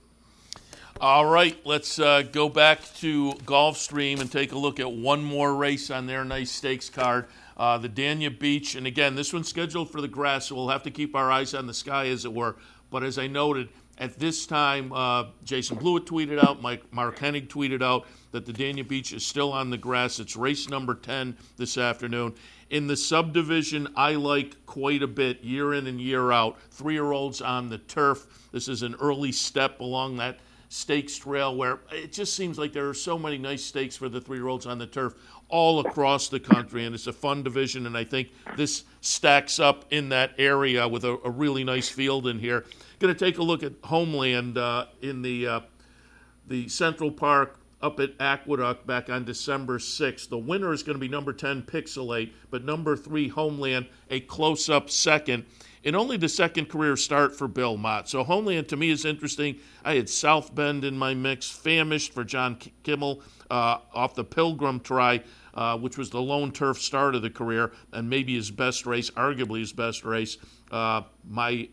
All right, let's go back to Gulfstream and take a look at one more race on their nice stakes card. The Dania Beach, and again, this one's scheduled for the grass, so we'll have to keep our eyes on the sky, as it were. But as I noted, at this time, Jason Blewett tweeted out, Mark Hennig tweeted out that the Dania Beach is still on the grass. It's race number 10 this afternoon. In the subdivision, I like quite a bit year in and year out. 3-year-olds on the turf. This is an early step along that stakes trail where it just seems like there are so many nice stakes for the 3-year-olds on the turf all across the country, and it's a fun division, and I think this stacks up in that area with a really nice field in here. Going to take a look at Homeland in the Central Park up at Aqueduct back on December 6th. The winner is going to be number 10, Pixelate, but number 3, Homeland, a close-up second. And only the second career start for Bill Mott. So Homeland, to me, is interesting. I had South Bend in my mix, Famished for John Kimmel off the Pilgrim try, which was the lone turf start of the career, and maybe his best race, arguably his best race. Maya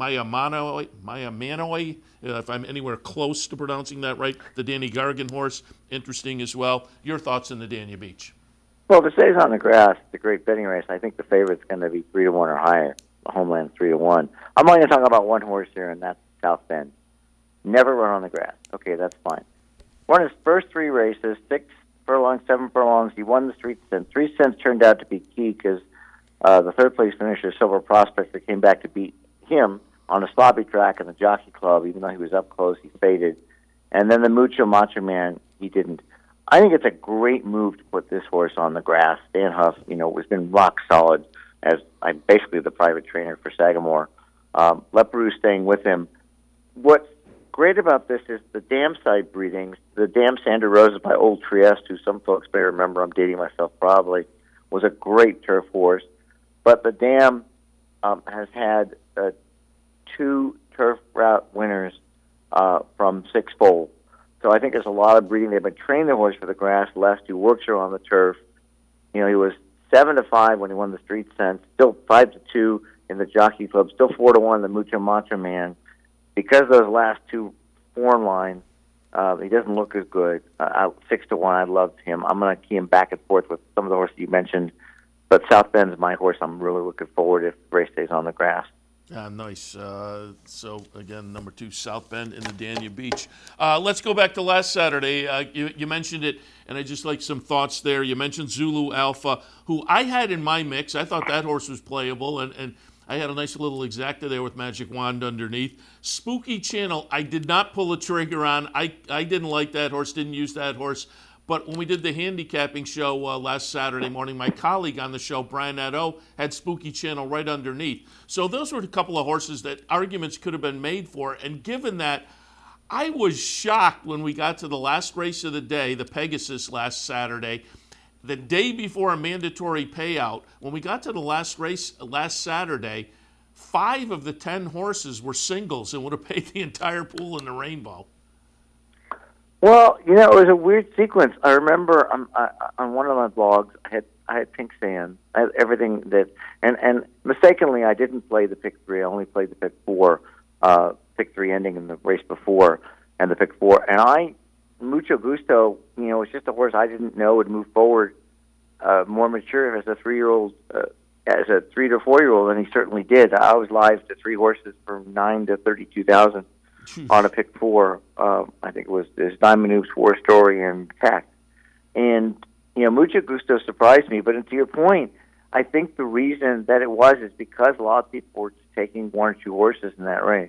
Manoi, if I'm anywhere close to pronouncing that right, the Danny Gargan horse, interesting as well. Your thoughts on the Dania Beach? Well, if it stays on the grass, it's a great betting race. I think the favorite's going to be 3-1 or higher. Homeland 3-1. I'm only going to talk about one horse here, and that's South Bend. Never run on the grass. Okay, that's fine. Won his first 3 races, 6 furlongs, 7 furlongs. He won the Street Cents. 3 Cents turned out to be key because the third-place finisher, Silver Prospector, came back to beat him on a sloppy track in the Jockey Club. Even though he was up close, he faded. And then the Mucho Macho Man, he didn't. I think it's a great move to put this horse on the grass. Dan Huff, has been rock solid as I'm basically the private trainer for Sagamore. Leparou's staying with him. What's great about this is the Dam side breedings. The Dam Santa Rosa by Old Trieste, who some folks may remember, I'm dating myself probably, was a great turf horse. But the Dam has had 2 turf route winners from 6-foal. So I think there's a lot of breeding. They've been training the horse for the grass. The last 2 works are on the turf. He was 7-5 when he won the Street Sense, still 5-2 in the Jockey Club, still 4-1 in the Mucho Macho Man. Because of those last two form lines, he doesn't look as good. 6-1, I loved him. I'm going to key him back and forth with some of the horses you mentioned. But South Bend's my horse. I'm really looking forward if the race stays on the grass. Nice. So, again, number 2, South Bend in the Danube Beach. Let's go back to last Saturday. You mentioned it, and I just like some thoughts there. You mentioned Zulu Alpha, who I had in my mix. I thought that horse was playable, and I had a nice little exacta there with Magic Wand underneath. Spooky Channel, I did not pull a trigger on. I didn't like that horse, didn't use that horse. But when we did the handicapping show last Saturday morning, my colleague on the show, Brian Nadeau, had Spooky Channel right underneath. So those were a couple of horses that arguments could have been made for. And given that, I was shocked when we got to the last race of the day, the Pegasus last Saturday, the day before a mandatory payout. When we got to the last race last Saturday, 5 of the 10 horses were singles and would have paid the entire pool in the rainbow. Well, it was a weird sequence. I remember on one of my blogs, I had Pink Sand. I had everything that, and mistakenly, I didn't play the pick 3. I only played the pick 4. Pick 3 ending in the race before, and the pick 4. And Mucho Gusto, was just a horse I didn't know would move forward more mature as a 3-year-old, as a 3 to 4-year-old, and he certainly did. I was live to 3 horses from 9 to 32,000. On a pick 4, I think it was Diamond Hoops, War Story, and Tact. And, Mucho Gusto surprised me. But to your point, I think the reason that it was is because a lot of people were taking 1 or 2 horses in that race.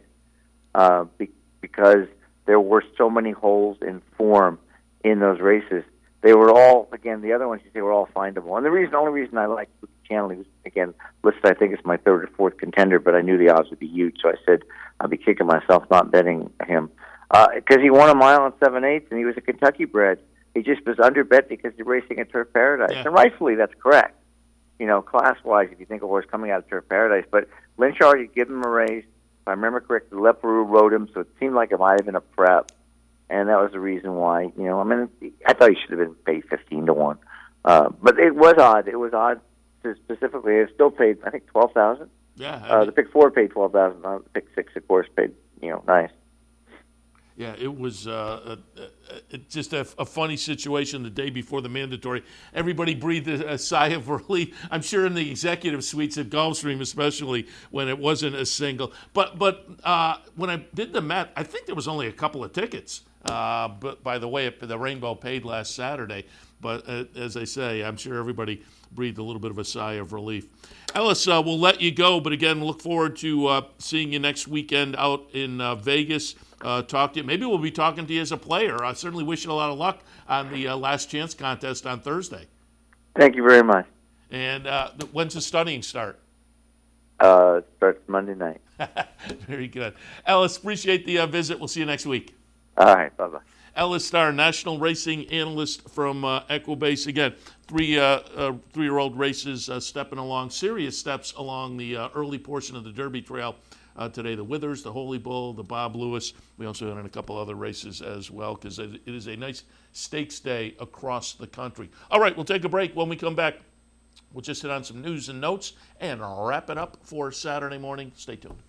Because there were so many holes in form in those races. They were all, again, the other ones you say were all findable. And the only reason I liked Spooky Channel, he was, again, listed I think it's my 3rd or 4th contender, but I knew the odds would be huge, so I said I'd be kicking myself not betting him. Because he won a mile and 7/8, and he was a Kentucky bred. He just was underbet because he's racing at Turf Paradise. Yeah. And rightfully, that's correct. Class-wise, if you think of a horse coming out of Turf Paradise. But Lynch already gave him a race. If I remember correctly, Leperoux rode him, so it seemed like it might have been a prep. And that was the reason why, I thought he should have been paid 15-1. But it was odd. It was odd specifically. It still paid, I think, $12,000. Yeah. The pick 4 paid $12,000. The pick 6, of course, paid, nice. Yeah, it was just a funny situation the day before the mandatory. Everybody breathed a sigh of relief. I'm sure in the executive suites at Gulfstream, especially when it wasn't a single. But when I did the math, I think there was only a couple of tickets. But by the way, the Rainbow paid last Saturday. But as I say, I'm sure everybody breathed a little bit of a sigh of relief. Ellis, we'll let you go. But again, look forward to seeing you next weekend out in Vegas. Talk to you. Maybe we'll be talking to you as a player. I certainly wish you a lot of luck on the Last Chance contest on Thursday. Thank you very much. And when's the studying start? It starts Monday night. Very good. Ellis, appreciate the visit. We'll see you next week. All right. Bye-bye. Ellis Starr, national racing analyst from Equibase. Again, 3-year-old races stepping along, serious steps along the early portion of the Derby Trail. Today, the Withers, the Holy Bull, the Bob Lewis. We also had a couple other races as well because it is a nice stakes day across the country. All right, we'll take a break. When we come back, we'll just hit on some news and notes and wrap it up for Saturday morning. Stay tuned.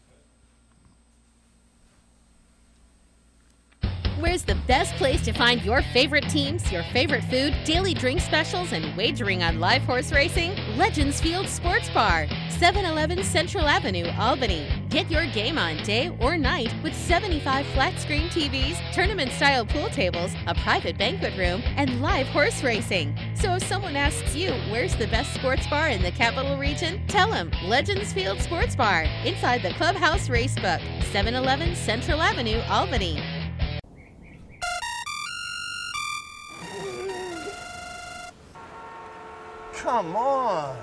Where's the best place to find your favorite teams, your favorite food, daily drink specials, and wagering on live horse racing? Legends Field Sports Bar, 711 Central Avenue, Albany. Get your game on day or night with 75 flat-screen TVs, tournament-style pool tables, a private banquet room, and live horse racing. So if someone asks you, where's the best sports bar in the Capital Region? Tell them Legends Field Sports Bar, inside the Clubhouse Racebook, 711 Central Avenue, Albany. Come on.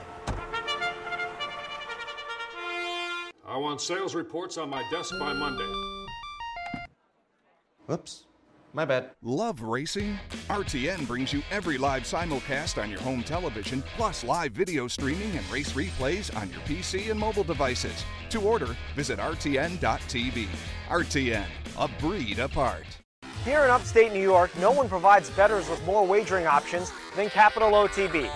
I want sales reports on my desk by Monday. Whoops. My bad. Love racing? RTN brings you every live simulcast on your home television, plus live video streaming and race replays on your PC and mobile devices. To order, visit RTN.tv. RTN, a breed apart. Here in upstate New York, no one provides bettors with more wagering options than Capital OTB.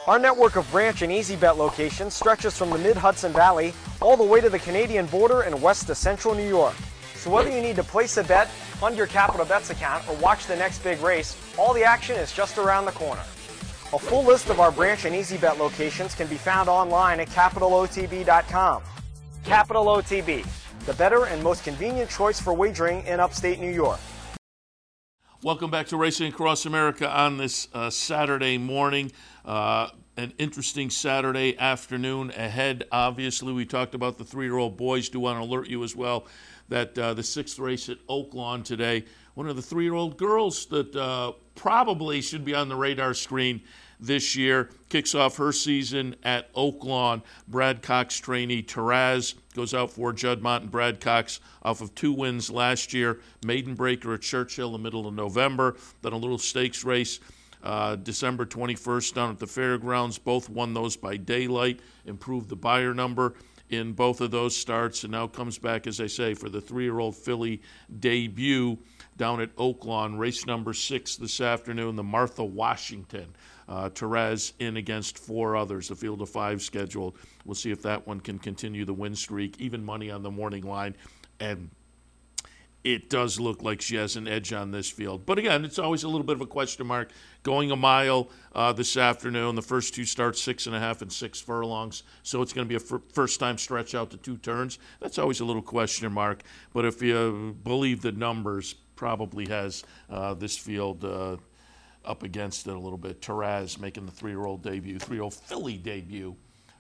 Our network of branch and easy bet locations stretches from the mid-Hudson Valley all the way to the Canadian border and west to central New York. So whether you need to place a bet, fund your Capital Bets account, or watch the next big race, all the action is just around the corner. A full list of our branch and easy bet locations can be found online at capitalotb.com. Capital OTB, the better and most convenient choice for wagering in upstate New York. Welcome back to Racing Across America on this Saturday morning. An interesting Saturday afternoon ahead. Obviously, we talked about the 3-year-old boys. Do want to alert you as well that the 6th race at Oaklawn today, one of the 3-year-old girls that probably should be on the radar screen this year, kicks off her season at Oaklawn. Brad Cox trainee Taraz goes out for Juddmonte and Brad Cox off of 2 wins last year. Maiden breaker at Churchill in the middle of November. Then a little stakes race December 21st down at the fairgrounds. Both won those by daylight, improved the buyer number in both of those starts, and now comes back, as I say, for the 3-year-old filly debut down at Oaklawn. Race number 6 this afternoon, the Martha Washington. Taraz in against 4 others, the field of 5 scheduled. We'll see if that one can continue the win streak. Even money on the morning line, and it does look like she has an edge on this field. But again, it's always a little bit of a question mark. Going a mile this afternoon, the first 2 starts 6.5 and 6 furlongs, so it's going to be a first-time stretch out to 2 turns. That's always a little question mark. But if you believe the numbers, probably has this field up against it a little bit. Taraz making the 3-year-old debut, 3-year-old filly debut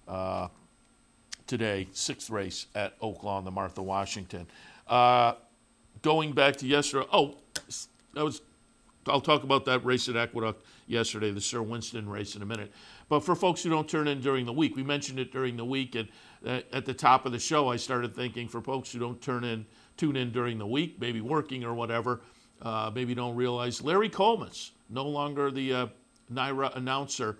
today, 6th race at Oaklawn, the Martha Washington. Going back to yesterday, I'll talk about that race at Aqueduct yesterday, the Sir Winston race, in a minute. But for folks who don't turn in during the week, we mentioned it during the week, and at the top of the show, I started thinking for folks who don't tune in during the week, maybe working or whatever, maybe don't realize Larry Collmus, no longer the NYRA announcer,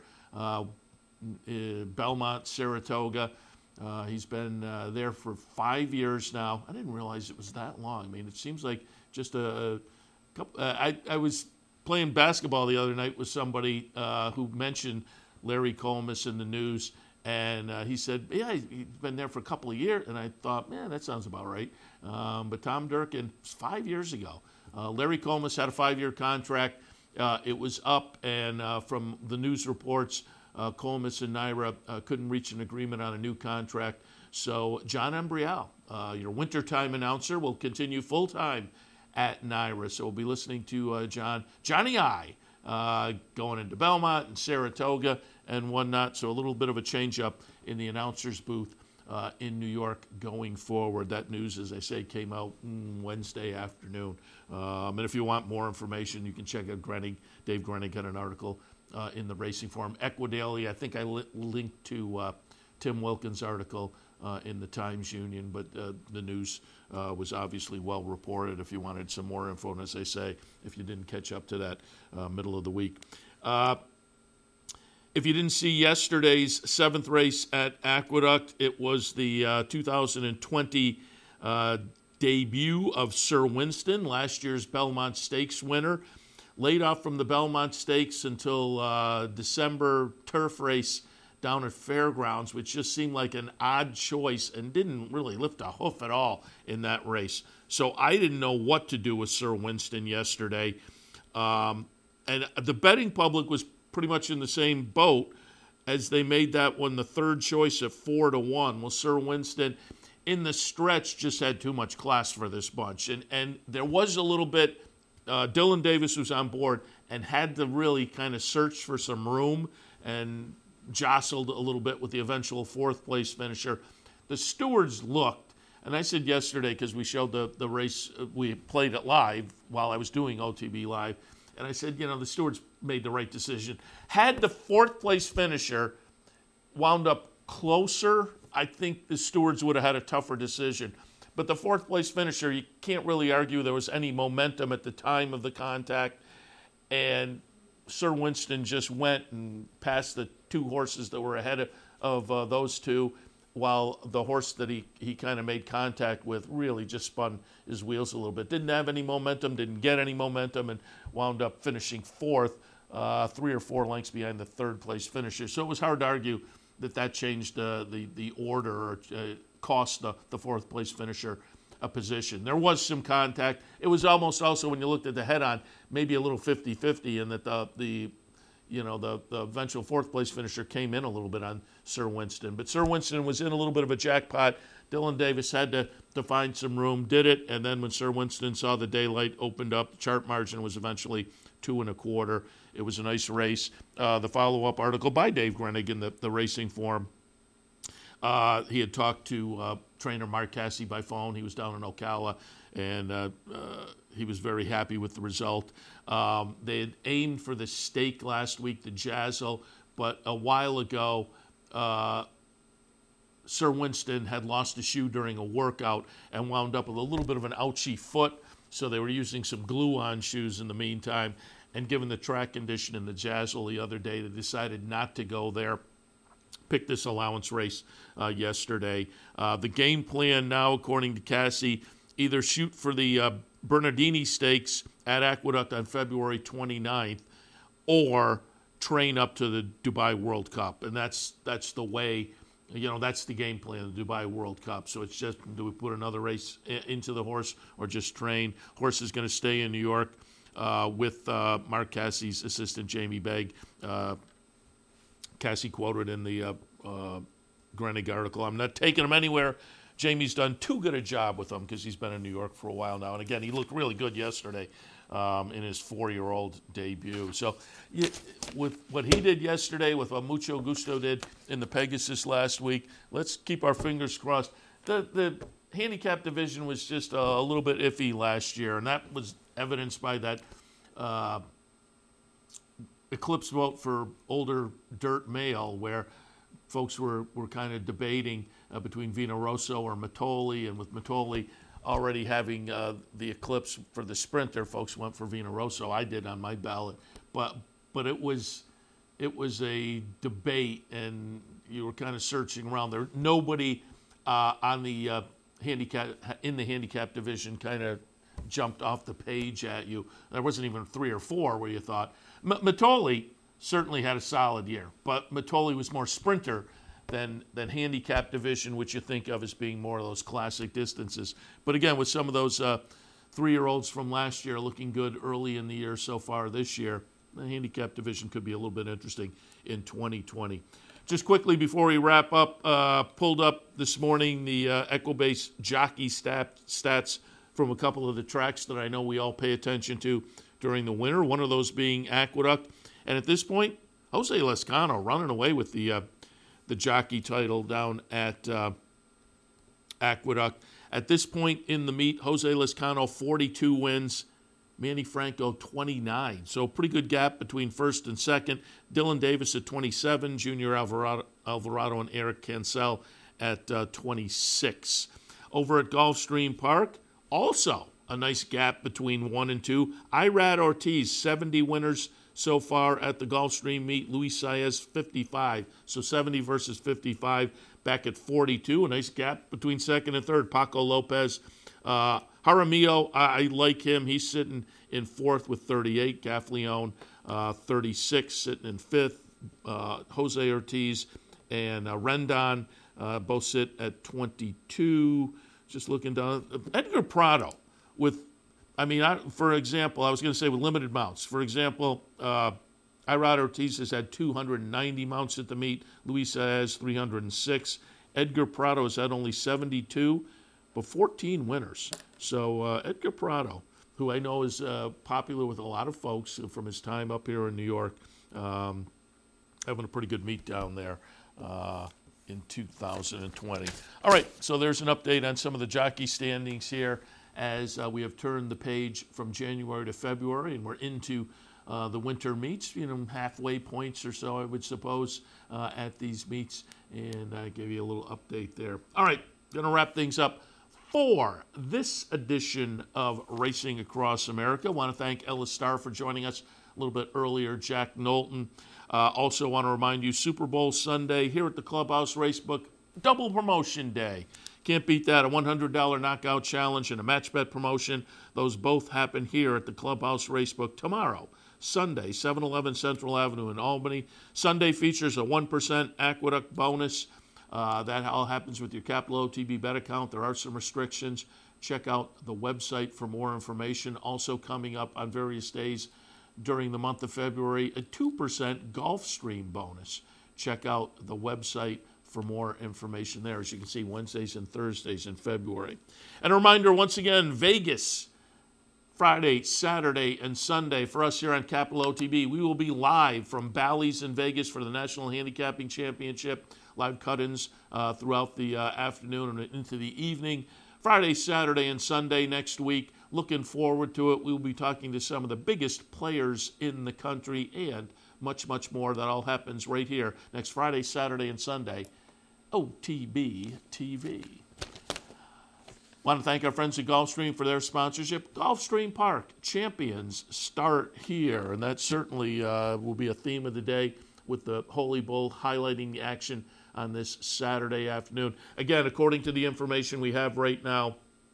Belmont, Saratoga. He's been there for 5 years now. I didn't realize it was that long. I mean, it seems like just a couple. I was playing basketball the other night with somebody who mentioned Larry Collmus in the news, and he said, yeah, he's been there for a couple of years. And I thought, man, that sounds about right. But Tom Durkin, 5 years ago. Larry Collmus had a 5-year contract. It was up, and from the news reports, Collmus and NYRA couldn't reach an agreement on a new contract. So John Embrial, your wintertime announcer, will continue full-time at NYRA. So we'll be listening to Johnny I, going into Belmont and Saratoga and whatnot. So a little bit of a change-up in the announcer's booth in New York going forward. That news, as I say, came out Wednesday afternoon. And if you want more information, you can check out Dave Grenig had an article in the Racing Forum. Equidaily, I think I linked to Tim Wilkins' article in the Times-Union, but the news was obviously well reported if you wanted some more info, and as I say, if you didn't catch up to that middle of the week. If you didn't see yesterday's 7th race at Aqueduct, it was the 2020 debut of Sir Winston, last year's Belmont Stakes winner. Laid off from the Belmont Stakes until December turf race down at Fairgrounds, which just seemed like an odd choice and didn't really lift a hoof at all in that race. So I didn't know what to do with Sir Winston yesterday. And the betting public was pretty much in the same boat as they made that one the 3rd choice at 4-1. Well, Sir Winston in the stretch just had too much class for this bunch. And there was a little bit, Dylan Davis was on board and had to really kind of search for some room and jostled a little bit with the eventual 4th place finisher. The stewards looked, and I said yesterday, because we showed the race, we played it live while I was doing OTB Live, and I said, the stewards made the right decision. Had the 4th place finisher wound up closer, I think the stewards would have had a tougher decision. But the 4th place finisher, you can't really argue there was any momentum at the time of the contact. And Sir Winston just went and passed the 2 horses that were ahead of those 2, while the horse that he kind of made contact with really just spun his wheels a little bit. Didn't have any momentum, didn't get any momentum, and wound up finishing 4th 3 or 4 lengths behind the third-place finisher. So it was hard to argue that changed the order or cost the fourth-place finisher a position. There was some contact. It was almost also, when you looked at the head-on, maybe a little 50-50 in that the eventual fourth-place finisher came in a little bit on Sir Winston. But Sir Winston was in a little bit of a jackpot. Dylan Davis had to find some room, did it, and then when Sir Winston saw the daylight opened up, the chart margin was eventually 2 1/4. It was a nice race. The follow-up article by Dave Grenig in the Racing Form, he had talked to trainer Mark Casse by phone. He was down in Ocala, and he was very happy with the result. They had aimed for the stake last week, the Jazzle, but a while ago, Sir Winston had lost a shoe during a workout and wound up with a little bit of an ouchy foot, so they were using some glue-on shoes in the meantime. And given the track condition in the Jazzle the other day, they decided not to go there. Picked this allowance race yesterday. The game plan now, according to Casse, either shoot for the Bernardini Stakes at Aqueduct on February 29th or train up to the Dubai World Cup. And that's the way, that's the game plan, the Dubai World Cup. So it's just, do we put another race into the horse or just train? Horse is going to stay in New York with Mark Casse's assistant, Jamie Begg. Casse quoted in the Grenig article, "I'm not taking him anywhere. Jamie's done too good a job with him," because he's been in New York for a while now. And again, he looked really good yesterday in his 4-year-old debut. So with what he did yesterday, with what Mucho Gusto did in the Pegasus last week, let's keep our fingers crossed. The handicap division was just a little bit iffy last year, and that was evidenced by that Eclipse vote for older dirt male, where folks were kind of debating between Vino Rosso or Matoli, and with Matoli already having the Eclipse for the Sprinter, folks went for Vino Rosso. I did on my ballot, but it was a debate, and you were kind of searching around there. Nobody on the handicap division kind of jumped off the page at you. There wasn't even 3 or 4 where you thought. Matoli certainly had a solid year, but Matoli was more sprinter than handicap division, which you think of as being more of those classic distances. But again, with some of those 3-year-olds from last year looking good early in the year so far this year, the handicap division could be a little bit interesting in 2020. Just quickly before we wrap up, pulled up this morning the Equibase jockey stats from a couple of the tracks that I know we all pay attention to during the winter, one of those being Aqueduct. And at this point, Jose Lezcano running away with the jockey title down at Aqueduct. At this point in the meet, Jose Lezcano 42 wins, Manny Franco 29. So pretty good gap between first and second. Dylan Davis at 27, Junior Alvarado and Eric Cancel at 26. Over at Gulfstream Park, also a nice gap between 1 and 2. Irad Ortiz, 70 winners so far at the Gulfstream meet. Luis Saez, 55. So 70 versus 55, back at 42. A nice gap between second and third. Paco Lopez. Jaramillo, I like him. He's sitting in fourth with 38. Gaffleon, 36, sitting in fifth. Jose Ortiz and Rendon both sit at 22. Just looking down. Edgar Prado for example, I was going to say with limited mounts. For example, Irad Ortiz has had 290 mounts at the meet. Luis Saez, 306. Edgar Prado has had only 72, but 14 winners. So Edgar Prado, who I know is popular with a lot of folks from his time up here in New York, having a pretty good meet down there in 2020. All right, so there's an update on some of the jockey standings here as we have turned the page from January to February, and we're into the winter meets, halfway points or so, I would suppose, at these meets, and I give you a little update there. All right, going to wrap things up for this edition of Racing Across America. I want to thank Ellis Starr for joining us a little bit earlier, Jack Knowlton. Also want to remind you, Super Bowl Sunday here at the Clubhouse Racebook, double promotion day. Can't beat that, a $100 knockout challenge and a match bet promotion. Those both happen here at the Clubhouse Racebook tomorrow, Sunday, 711 Central Avenue in Albany. Sunday features a 1% Aqueduct bonus. That all happens with your Capital OTB bet account. There are some restrictions. Check out the website for more information. Also coming up on various days during the month of February, a 2% Gulfstream bonus. Check out the website for more information there. As you can see, Wednesdays and Thursdays in February. And a reminder, once again, Vegas, Friday, Saturday, and Sunday for us here on Capital OTB. We will be live from Bally's in Vegas for the National Handicapping Championship. Live cut-ins throughout the afternoon and into the evening. Friday, Saturday, and Sunday next week. Looking forward to it. We'll be talking to some of the biggest players in the country and much, much more. That all happens right here next Friday, Saturday, and Sunday. OTB TV. Want to thank our friends at Gulfstream for their sponsorship. Gulfstream Park, champions start here. And that certainly will be a theme of the day with the Holy Bull highlighting the action on this Saturday afternoon. Again, according to the information we have right now,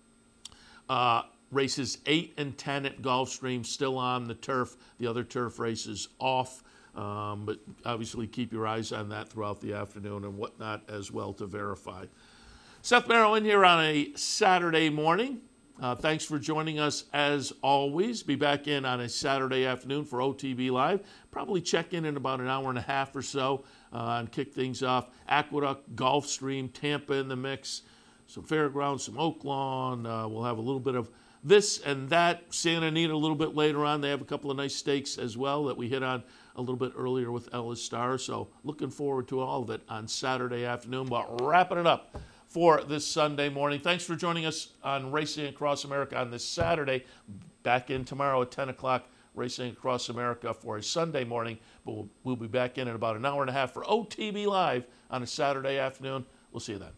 races 8 and 10 at Gulfstream still on the turf. The other turf races off. But obviously keep your eyes on that throughout the afternoon and whatnot as well to verify. Seth Merrill in here on a Saturday morning. Thanks for joining us as always. Be back in on a Saturday afternoon for OTB Live. Probably check in about an hour and a half or so and kick things off. Aqueduct, Gulfstream, Tampa in the mix, some Fairgrounds, some Oaklawn. We'll have a little bit of this and that. Santa Anita a little bit later on. They have a couple of nice steaks as well that we hit on a little bit earlier with Ellis Star. So looking forward to all of it on Saturday afternoon. But wrapping it up for this Sunday morning. Thanks for joining us on Racing Across America on this Saturday. Back in tomorrow at 10 o'clock, Racing Across America for a Sunday morning. But we'll be back in about an hour and a half for OTB Live on a Saturday afternoon. We'll see you then.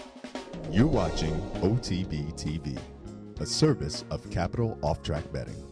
You're watching OTB TV, a service of Capital Off Track Betting.